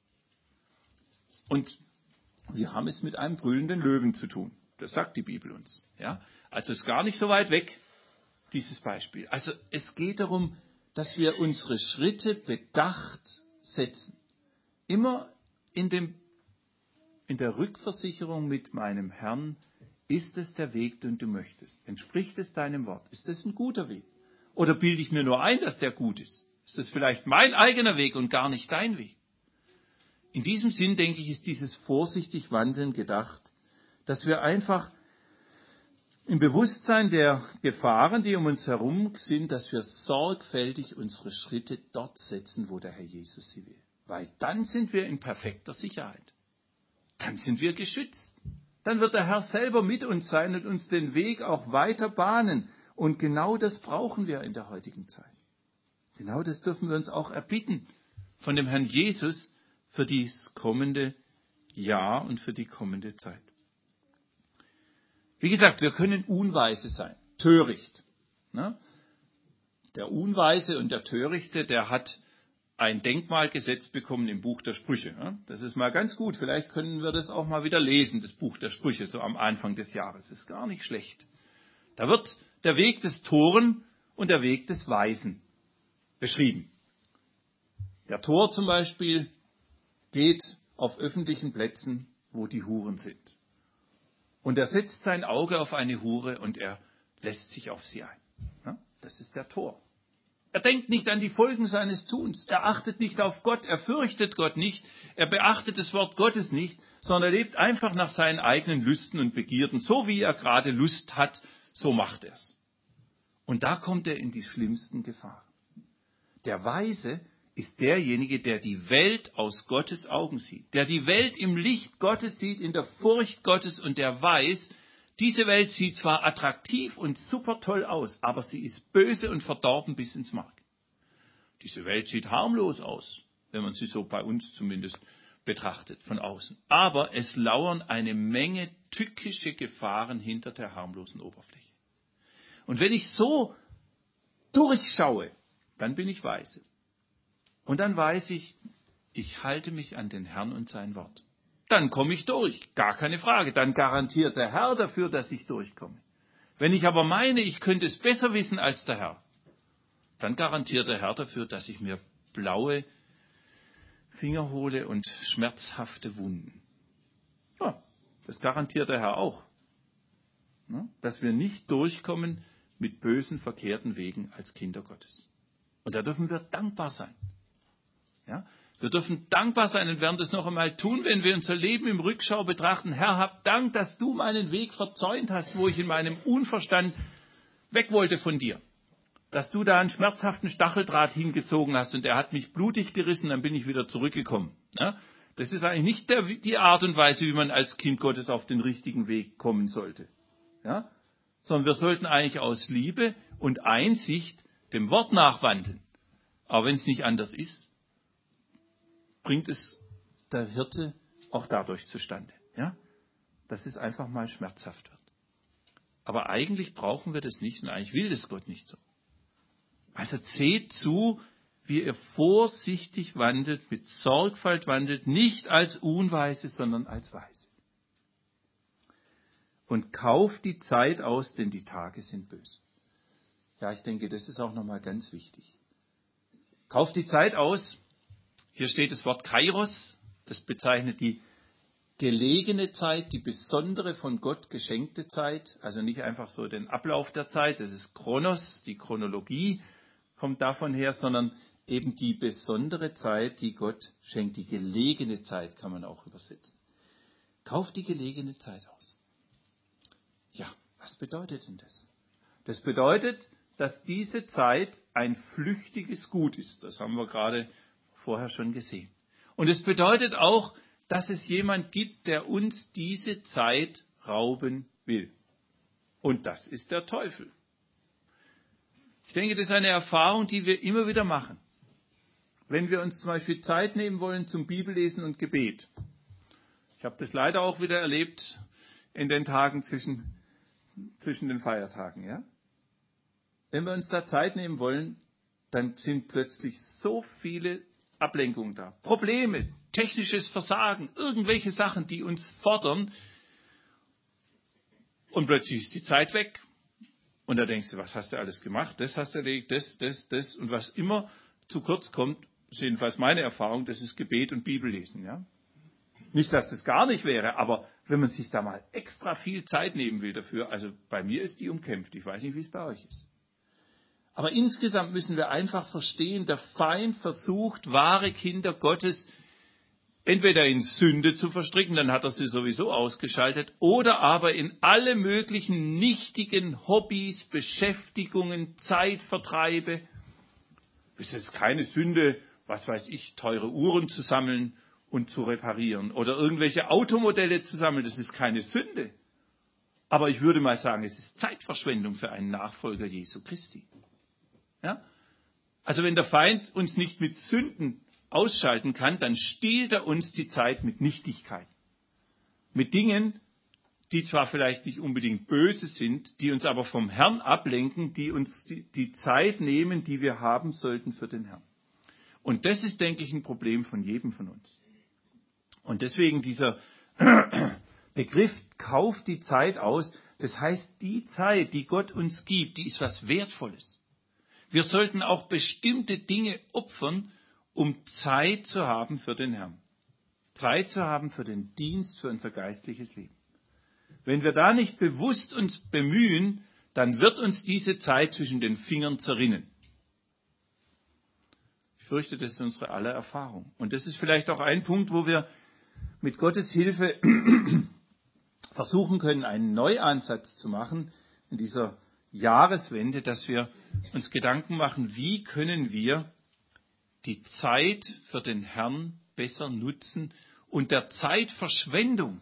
Und wir haben es mit einem brüllenden Löwen zu tun. Das sagt die Bibel uns. Ja? Also ist gar nicht so weit weg, dieses Beispiel. Also es geht darum, dass wir unsere Schritte bedacht setzen. Immer in, dem, in der Rückversicherung mit meinem Herrn, ist es der Weg, den du möchtest? Entspricht es deinem Wort? Ist es ein guter Weg? Oder bilde ich mir nur ein, dass der gut ist? Ist es vielleicht mein eigener Weg und gar nicht dein Weg? In diesem Sinn, denke ich, ist dieses vorsichtig Wandeln gedacht, dass wir einfach im Bewusstsein der Gefahren, die um uns herum sind, dass wir sorgfältig unsere Schritte dort setzen, wo der Herr Jesus sie will. Weil dann sind wir in perfekter Sicherheit. Dann sind wir geschützt. Dann wird der Herr selber mit uns sein und uns den Weg auch weiter bahnen. Und genau das brauchen wir in der heutigen Zeit. Genau das dürfen wir uns auch erbitten von dem Herrn Jesus, für das kommende Jahr und für die kommende Zeit. Wie gesagt, wir können unweise sein, töricht. Ne? Der Unweise und der Törichte, der hat ein Denkmal gesetzt bekommen im Buch der Sprüche. Ne? Das ist mal ganz gut. Vielleicht können wir das auch mal wieder lesen, das Buch der Sprüche, so am Anfang des Jahres. Das ist gar nicht schlecht. Da wird der Weg des Toren und der Weg des Weisen beschrieben. Der Tor zum Beispiel geht auf öffentlichen Plätzen, wo die Huren sind. Und er setzt sein Auge auf eine Hure und er lässt sich auf sie ein. Das ist der Tor. Er denkt nicht an die Folgen seines Tuns. Er achtet nicht auf Gott. Er fürchtet Gott nicht. Er beachtet das Wort Gottes nicht, sondern er lebt einfach nach seinen eigenen Lüsten und Begierden. So wie er gerade Lust hat, so macht er es. Und da kommt er in die schlimmsten Gefahren. Der Weise ist derjenige, der die Welt aus Gottes Augen sieht, der die Welt im Licht Gottes sieht, in der Furcht Gottes und der weiß, diese Welt sieht zwar attraktiv und super toll aus, aber sie ist böse und verdorben bis ins Mark. Diese Welt sieht harmlos aus, wenn man sie so bei uns zumindest betrachtet von außen. Aber es lauern eine Menge tückische Gefahren hinter der harmlosen Oberfläche. Und wenn ich so durchschaue, dann bin ich weise. Und dann weiß ich, ich halte mich an den Herrn und sein Wort. Dann komme ich durch, gar keine Frage. Dann garantiert der Herr dafür, dass ich durchkomme. Wenn ich aber meine, ich könnte es besser wissen als der Herr, dann garantiert der Herr dafür, dass ich mir blaue Finger hole und schmerzhafte Wunden. Ja, das garantiert der Herr auch. Dass wir nicht durchkommen mit bösen, verkehrten Wegen als Kinder Gottes. Und da dürfen wir dankbar sein. Ja? Wir dürfen dankbar sein und werden das noch einmal tun, wenn wir unser Leben im Rückschau betrachten. Herr, hab Dank, dass du meinen Weg verzäunt hast, wo ich in meinem Unverstand weg wollte von dir. Dass du da einen schmerzhaften Stacheldraht hingezogen hast und er hat mich blutig gerissen, dann bin ich wieder zurückgekommen. Ja? Das ist eigentlich nicht der, die Art und Weise, wie man als Kind Gottes auf den richtigen Weg kommen sollte. Ja? Sondern wir sollten eigentlich aus Liebe und Einsicht dem Wort nachwandeln. Aber wenn es nicht anders ist, bringt es der Hirte auch dadurch zustande, ja? Dass es einfach mal schmerzhaft wird. Aber eigentlich brauchen wir das nicht und eigentlich will das Gott nicht so. Also seht zu, wie ihr vorsichtig wandelt, mit Sorgfalt wandelt, nicht als Unweise, sondern als Weise. Und kauft die Zeit aus, denn die Tage sind böse. Ja, ich denke, das ist auch nochmal ganz wichtig. Kauft die Zeit aus. Hier steht das Wort Kairos, das bezeichnet die gelegene Zeit, die besondere von Gott geschenkte Zeit, also nicht einfach so den Ablauf der Zeit, das ist Chronos, die Chronologie kommt davon her, sondern eben die besondere Zeit, die Gott schenkt, die gelegene Zeit kann man auch übersetzen. Kauft die gelegene Zeit aus. Ja, was bedeutet denn das? Das bedeutet, dass diese Zeit ein flüchtiges Gut ist, das haben wir gerade vorher schon gesehen. Und es bedeutet auch, dass es jemand gibt, der uns diese Zeit rauben will. Und das ist der Teufel. Ich denke, das ist eine Erfahrung, die wir immer wieder machen. Wenn wir uns zum Beispiel Zeit nehmen wollen zum Bibellesen und Gebet. Ich habe das leider auch wieder erlebt in den Tagen zwischen, zwischen den Feiertagen. Ja? Wenn wir uns da Zeit nehmen wollen, dann sind plötzlich so viele Ablenkung da. Probleme, technisches Versagen, irgendwelche Sachen, die uns fordern. Und plötzlich ist die Zeit weg. Und da denkst du, was hast du alles gemacht? Das hast du erledigt, das, das, das. Und was immer zu kurz kommt, ist jedenfalls meine Erfahrung, das ist Gebet und Bibellesen. Ja? Nicht, dass es gar nicht wäre, aber wenn man sich da mal extra viel Zeit nehmen will dafür, also bei mir ist die umkämpft. Ich weiß nicht, wie es bei euch ist. Aber insgesamt müssen wir einfach verstehen, der Feind versucht, wahre Kinder Gottes entweder in Sünde zu verstricken, dann hat er sie sowieso ausgeschaltet, oder aber in alle möglichen nichtigen Hobbys, Beschäftigungen, Zeitvertreibe. Es ist keine Sünde, was weiß ich, teure Uhren zu sammeln und zu reparieren oder irgendwelche Automodelle zu sammeln, das ist keine Sünde. Aber ich würde mal sagen, es ist Zeitverschwendung für einen Nachfolger Jesu Christi. Ja? Also wenn der Feind uns nicht mit Sünden ausschalten kann, dann stiehlt er uns die Zeit mit Nichtigkeiten. Mit Dingen, die zwar vielleicht nicht unbedingt böse sind, die uns aber vom Herrn ablenken, die uns die, die Zeit nehmen, die wir haben sollten für den Herrn. Und das ist, denke ich, ein Problem von jedem von uns. Und deswegen dieser Begriff, kauft die Zeit aus, das heißt, die Zeit, die Gott uns gibt, die ist was Wertvolles. Wir sollten auch bestimmte Dinge opfern, um Zeit zu haben für den Herrn. Zeit zu haben für den Dienst, für unser geistliches Leben. Wenn wir da nicht bewusst uns bemühen, dann wird uns diese Zeit zwischen den Fingern zerrinnen. fürchte, das ist unsere aller Erfahrung. Und das ist vielleicht auch ein Punkt, wo wir mit Gottes Hilfe versuchen können, einen Neuansatz zu machen in dieser Jahreswende, dass wir uns Gedanken machen, wie können wir die Zeit für den Herrn besser nutzen und der Zeitverschwendung,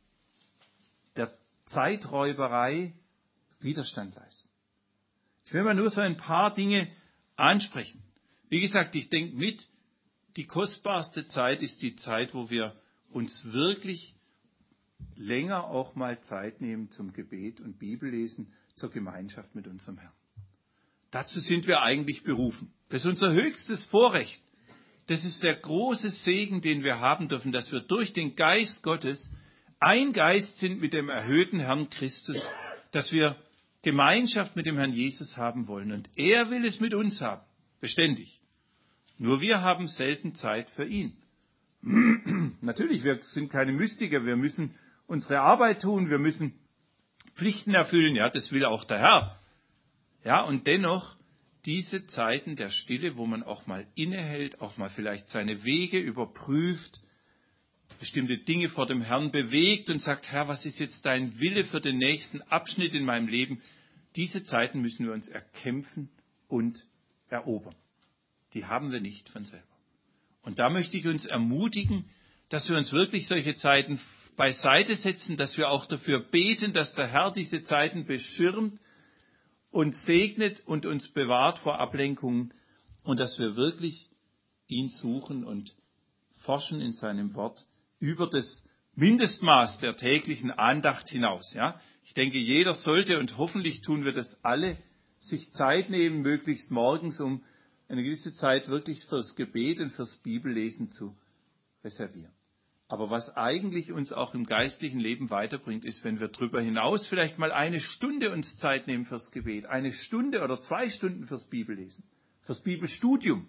der Zeiträuberei Widerstand leisten. Ich will mal nur so ein paar Dinge ansprechen. Wie gesagt, ich denke mit, die kostbarste Zeit ist die Zeit, wo wir uns wirklich länger auch mal Zeit nehmen zum Gebet und Bibellesen, zur Gemeinschaft mit unserem Herrn. Dazu sind wir eigentlich berufen. Das ist unser höchstes Vorrecht. Das ist der große Segen, den wir haben dürfen, dass wir durch den Geist Gottes ein Geist sind mit dem erhöhten Herrn Christus, dass wir Gemeinschaft mit dem Herrn Jesus haben wollen. Und er will es mit uns haben, beständig. Nur wir haben selten Zeit für ihn. Natürlich, wir sind keine Mystiker, wir müssen unsere Arbeit tun, wir müssen Pflichten erfüllen, ja, das will auch der Herr. Ja, und dennoch diese Zeiten der Stille, wo man auch mal innehält, auch mal vielleicht seine Wege überprüft, bestimmte Dinge vor dem Herrn bewegt und sagt, Herr, was ist jetzt dein Wille für den nächsten Abschnitt in meinem Leben? Diese Zeiten müssen wir uns erkämpfen und erobern. Die haben wir nicht von selber. Und da möchte ich uns ermutigen, dass wir uns wirklich solche Zeiten beiseite setzen, dass wir auch dafür beten, dass der Herr diese Zeiten beschirmt und segnet und uns bewahrt vor Ablenkungen und dass wir wirklich ihn suchen und forschen in seinem Wort über das Mindestmaß der täglichen Andacht hinaus. Ja? Ich denke, jeder sollte, und hoffentlich tun wir das alle, sich Zeit nehmen, möglichst morgens, um eine gewisse Zeit wirklich fürs Gebet und fürs Bibellesen zu reservieren. Aber was eigentlich uns auch im geistlichen Leben weiterbringt, ist, wenn wir darüber hinaus vielleicht mal eine Stunde uns Zeit nehmen fürs Gebet, eine Stunde oder zwei Stunden fürs Bibellesen, fürs Bibelstudium.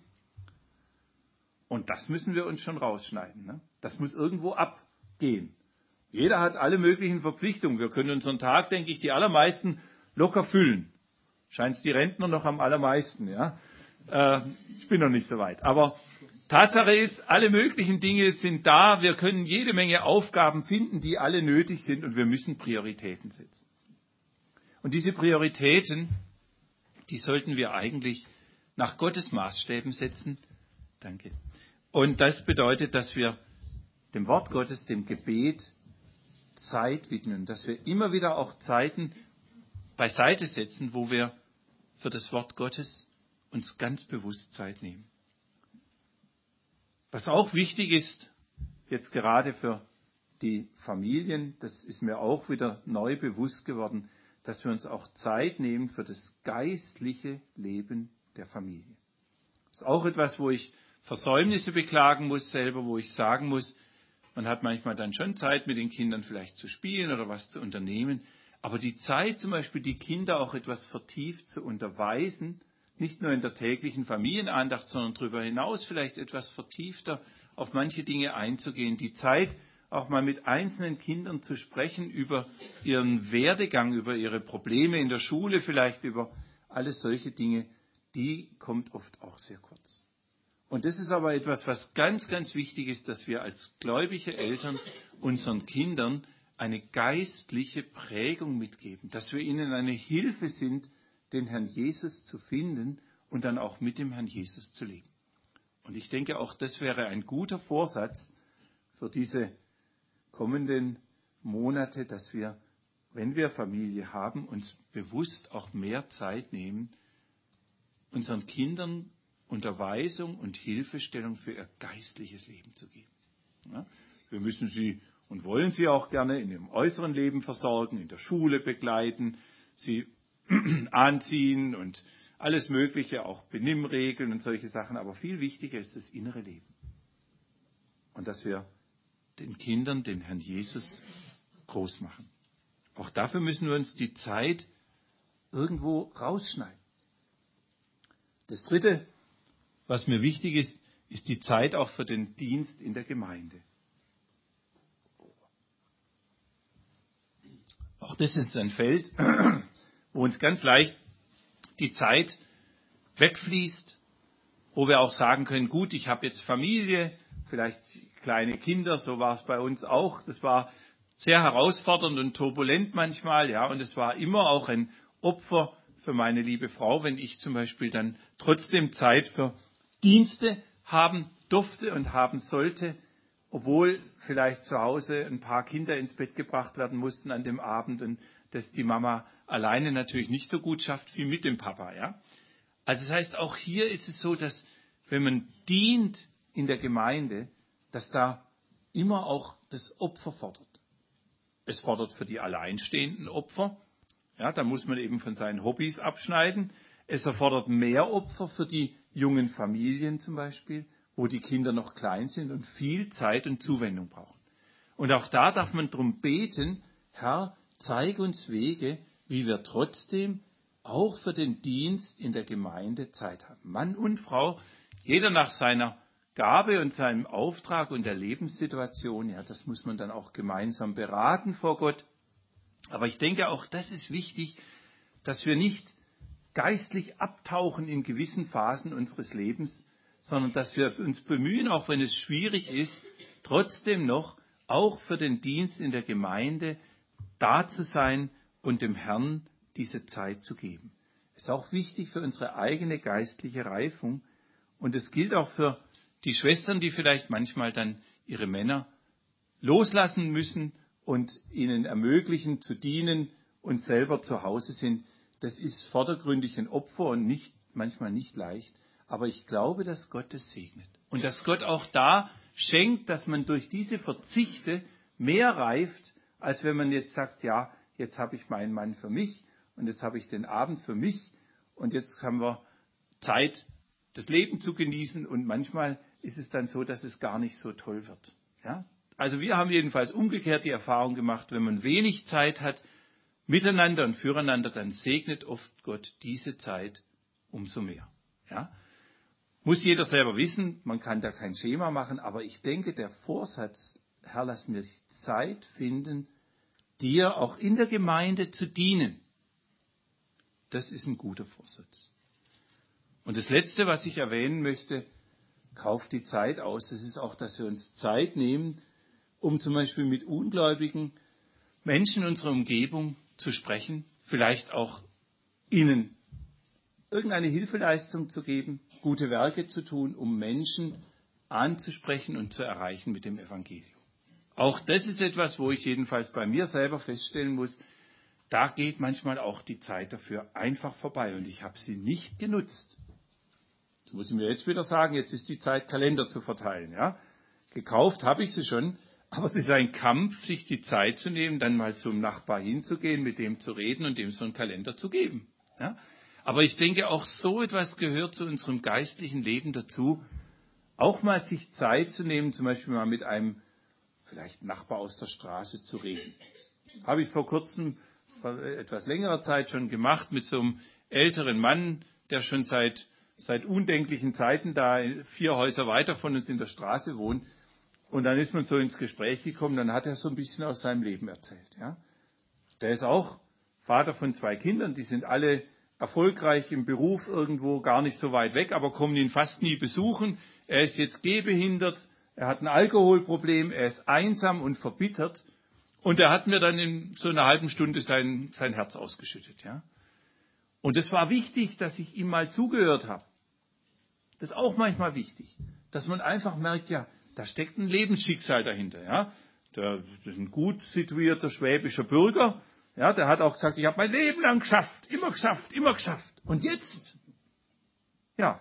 Und das müssen wir uns schon rausschneiden. Ne? Das muss irgendwo abgehen. Jeder hat alle möglichen Verpflichtungen. Wir können unseren Tag, denke ich, die allermeisten locker füllen. Scheint es die Rentner noch am allermeisten. Ja? Äh, ich bin noch nicht so weit. Aber Tatsache ist, alle möglichen Dinge sind da. Wir können jede Menge Aufgaben finden, die alle nötig sind. Und wir müssen Prioritäten setzen. Und diese Prioritäten, die sollten wir eigentlich nach Gottes Maßstäben setzen. Danke. Und das bedeutet, dass wir dem Wort Gottes, dem Gebet Zeit widmen, dass wir immer wieder auch Zeiten beiseite setzen, wo wir für das Wort Gottes uns ganz bewusst Zeit nehmen. Was auch wichtig ist, jetzt gerade für die Familien, das ist mir auch wieder neu bewusst geworden, dass wir uns auch Zeit nehmen für das geistliche Leben der Familie. Das ist auch etwas, wo ich Versäumnisse beklagen muss selber, wo ich sagen muss, man hat manchmal dann schon Zeit, mit den Kindern vielleicht zu spielen oder was zu unternehmen. Aber die Zeit, zum Beispiel die Kinder auch etwas vertieft zu unterweisen, nicht nur in der täglichen Familienandacht, sondern darüber hinaus vielleicht etwas vertiefter auf manche Dinge einzugehen. Die Zeit, auch mal mit einzelnen Kindern zu sprechen über ihren Werdegang, über ihre Probleme in der Schule, vielleicht über alles solche Dinge, die kommt oft auch sehr kurz. Und das ist aber etwas, was ganz, ganz wichtig ist, dass wir als gläubige Eltern unseren Kindern eine geistliche Prägung mitgeben, dass wir ihnen eine Hilfe sind, den Herrn Jesus zu finden und dann auch mit dem Herrn Jesus zu leben. Und ich denke, auch das wäre ein guter Vorsatz für diese kommenden Monate, dass wir, wenn wir Familie haben, uns bewusst auch mehr Zeit nehmen, unseren Kindern Unterweisung und Hilfestellung für ihr geistliches Leben zu geben. Ja, wir müssen sie und wollen sie auch gerne in ihrem äußeren Leben versorgen, in der Schule begleiten, sie anziehen und alles Mögliche, auch Benimmregeln und solche Sachen. Aber viel wichtiger ist das innere Leben. Und dass wir den Kindern den Herrn Jesus groß machen. Auch dafür müssen wir uns die Zeit irgendwo rausschneiden. Das Dritte, was mir wichtig ist, ist die Zeit auch für den Dienst in der Gemeinde. Auch das ist ein Feld, wo uns ganz leicht die Zeit wegfließt wo wir auch sagen können, gut, ich habe jetzt Familie, vielleicht kleine Kinder, so war es bei uns auch. Das war sehr herausfordernd und turbulent manchmal, ja, und es war immer auch ein Opfer für meine liebe Frau, wenn ich zum Beispiel dann trotzdem Zeit für Dienste haben durfte und haben sollte, obwohl vielleicht zu Hause ein paar Kinder ins Bett gebracht werden mussten an dem Abend und das die Mama alleine natürlich nicht so gut schafft wie mit dem Papa, ja. Also das heißt, auch hier ist es so, dass wenn man dient in der Gemeinde, dass da immer auch das Opfer fordert. Es fordert für die alleinstehenden Opfer, ja, da muss man eben von seinen Hobbys abschneiden. Es erfordert mehr Opfer für die jungen Familien zum Beispiel, wo die Kinder noch klein sind und viel Zeit und Zuwendung brauchen. Und auch da darf man darum beten, Herr, zeig uns Wege, wie wir trotzdem auch für den Dienst in der Gemeinde Zeit haben. Mann und Frau, jeder nach seiner Gabe und seinem Auftrag und der Lebenssituation, ja, das muss man dann auch gemeinsam beraten vor Gott. Aber ich denke auch, das ist wichtig, dass wir nicht geistlich abtauchen in gewissen Phasen unseres Lebens, sondern dass wir uns bemühen, auch wenn es schwierig ist, trotzdem noch auch für den Dienst in der Gemeinde da zu sein und dem Herrn diese Zeit zu geben. Es ist auch wichtig für unsere eigene geistliche Reifung und es gilt auch für die Schwestern, die vielleicht manchmal dann ihre Männer loslassen müssen und ihnen ermöglichen zu dienen und selber zu Hause sind. Das ist vordergründig ein Opfer und nicht, manchmal nicht leicht. Aber ich glaube, dass Gott es segnet. Und dass Gott auch da schenkt, dass man durch diese Verzichte mehr reift, als wenn man jetzt sagt, ja, jetzt habe ich meinen Mann für mich und jetzt habe ich den Abend für mich und jetzt haben wir Zeit, das Leben zu genießen. Und manchmal ist es dann so, dass es gar nicht so toll wird. Ja? Also wir haben jedenfalls umgekehrt die Erfahrung gemacht, wenn man wenig Zeit hat, miteinander und füreinander, dann segnet oft Gott diese Zeit umso mehr. Ja? Muss jeder selber wissen, man kann da kein Schema machen, aber ich denke, der Vorsatz, Herr, lass mir Zeit finden, dir auch in der Gemeinde zu dienen, das ist ein guter Vorsatz. Und das Letzte, was ich erwähnen möchte, kauft die Zeit aus. Das ist auch, dass wir uns Zeit nehmen, um zum Beispiel mit ungläubigen Menschen in unserer Umgebung zu sprechen, vielleicht auch ihnen irgendeine Hilfeleistung zu geben, gute Werke zu tun, um Menschen anzusprechen und zu erreichen mit dem Evangelium. Auch das ist etwas, wo ich jedenfalls bei mir selber feststellen muss, da geht manchmal auch die Zeit dafür einfach vorbei und ich habe sie nicht genutzt. Das muss ich mir jetzt wieder sagen, jetzt ist die Zeit, Kalender zu verteilen. Ja? Gekauft habe ich sie schon, aber es ist ein Kampf, sich die Zeit zu nehmen, dann mal zum Nachbar hinzugehen, mit dem zu reden und dem so einen Kalender zu geben. Ja? Aber ich denke, auch so etwas gehört zu unserem geistlichen Leben dazu, auch mal sich Zeit zu nehmen, zum Beispiel mal mit einem vielleicht Nachbar aus der Straße zu reden. Habe ich vor kurzem, vor etwas längerer Zeit schon gemacht, mit so einem älteren Mann, der schon seit, seit undenklichen Zeiten da vier Häuser weiter von uns in der Straße wohnt. Und dann ist man so ins Gespräch gekommen, dann hat er so ein bisschen aus seinem Leben erzählt. Ja. Der ist auch Vater von zwei Kindern, die sind alle erfolgreich im Beruf irgendwo, gar nicht so weit weg, aber kommen ihn fast nie besuchen. Er ist jetzt gehbehindert, er hat ein Alkoholproblem, er ist einsam und verbittert. Und er hat mir dann in so einer halben Stunde sein, sein Herz ausgeschüttet. Ja. Und es war wichtig, dass ich ihm mal zugehört habe. Das ist auch manchmal wichtig, dass man einfach merkt, ja, da steckt ein Lebensschicksal dahinter. Ja. Der, das ist ein gut situierter schwäbischer Bürger. Ja, der hat auch gesagt, ich habe mein Leben lang geschafft, immer geschafft, immer geschafft. Und jetzt? Ja.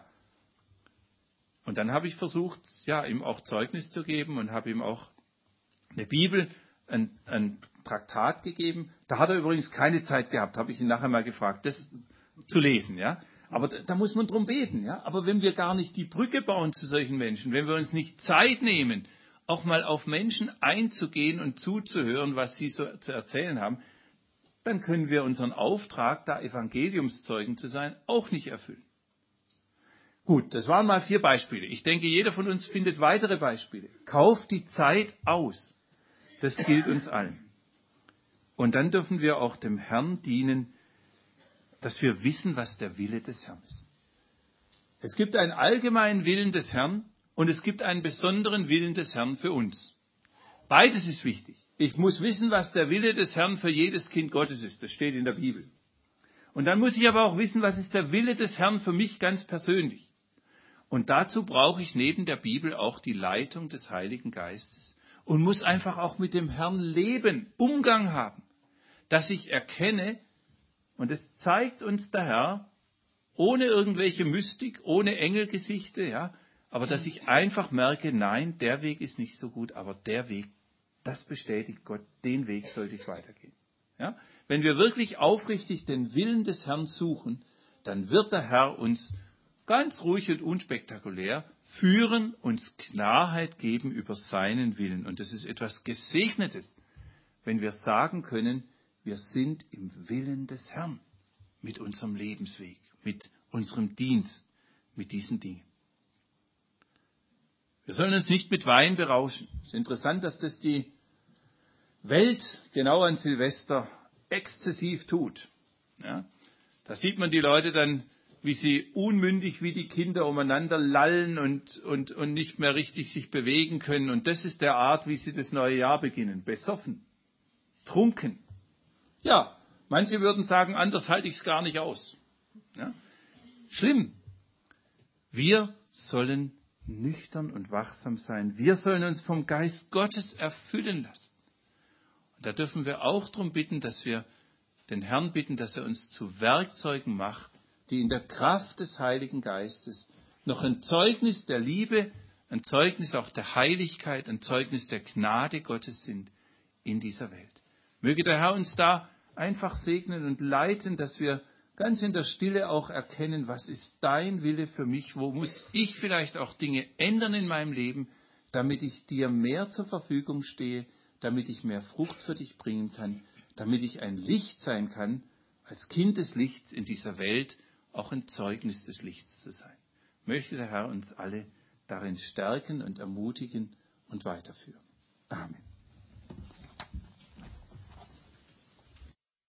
Und dann habe ich versucht, ja, ihm auch Zeugnis zu geben und habe ihm auch eine Bibel, ein, ein Traktat gegeben. Da hat er übrigens keine Zeit gehabt, habe ich ihn nachher mal gefragt, das zu lesen. Ja. Aber da, da muss man drum beten. Ja. Aber wenn wir gar nicht die Brücke bauen zu solchen Menschen, wenn wir uns nicht Zeit nehmen, auch mal auf Menschen einzugehen und zuzuhören, was sie so zu erzählen haben, dann können wir unseren Auftrag, da Evangeliumszeugen zu sein, auch nicht erfüllen. Gut, das waren mal vier Beispiele. Ich denke, jeder von uns findet weitere Beispiele. Kauft die Zeit aus. Das gilt uns allen. Und dann dürfen wir auch dem Herrn dienen, dass wir wissen, was der Wille des Herrn ist. Es gibt einen allgemeinen Willen des Herrn und es gibt einen besonderen Willen des Herrn für uns. Beides ist wichtig. Ich muss wissen, was der Wille des Herrn für jedes Kind Gottes ist. Das steht in der Bibel. Und dann muss ich aber auch wissen, was ist der Wille des Herrn für mich ganz persönlich. Und dazu brauche ich neben der Bibel auch die Leitung des Heiligen Geistes und muss einfach auch mit dem Herrn leben, Umgang haben, dass ich erkenne, und es zeigt uns der Herr, ohne irgendwelche Mystik, ohne Engelgesichte, ja, aber dass ich einfach merke, nein, der Weg ist nicht so gut, aber der Weg, das bestätigt Gott, den Weg sollte ich weitergehen. Ja? Wenn wir wirklich aufrichtig den Willen des Herrn suchen, dann wird der Herr uns ganz ruhig und unspektakulär führen, uns Klarheit geben über seinen Willen. Und das ist etwas Gesegnetes, wenn wir sagen können, wir sind im Willen des Herrn mit unserem Lebensweg, mit unserem Dienst, mit diesen Dingen. Wir sollen uns nicht mit Wein berauschen. Es ist interessant, dass das die Welt genau an Silvester exzessiv tut. Ja? Da sieht man die Leute dann, wie sie unmündig wie die Kinder umeinander lallen und, und, und nicht mehr richtig sich bewegen können. Und das ist der Art, wie sie das neue Jahr beginnen. Besoffen, trunken. Ja, manche würden sagen, anders halte ich es gar nicht aus. Ja? Schlimm. Wir sollen nüchtern und wachsam sein. Wir sollen uns vom Geist Gottes erfüllen lassen. Und da dürfen wir auch darum bitten, dass wir den Herrn bitten, dass er uns zu Werkzeugen macht, die in der Kraft des Heiligen Geistes noch ein Zeugnis der Liebe, ein Zeugnis auch der Heiligkeit, ein Zeugnis der Gnade Gottes sind in dieser Welt. Möge der Herr uns da einfach segnen und leiten, dass wir ganz in der Stille auch erkennen, was ist dein Wille für mich, wo muss ich vielleicht auch Dinge ändern in meinem Leben, damit ich dir mehr zur Verfügung stehe, damit ich mehr Frucht für dich bringen kann, damit ich ein Licht sein kann, als Kind des Lichts in dieser Welt, auch ein Zeugnis des Lichts zu sein. Möchte der Herr uns alle darin stärken und ermutigen und weiterführen. Amen.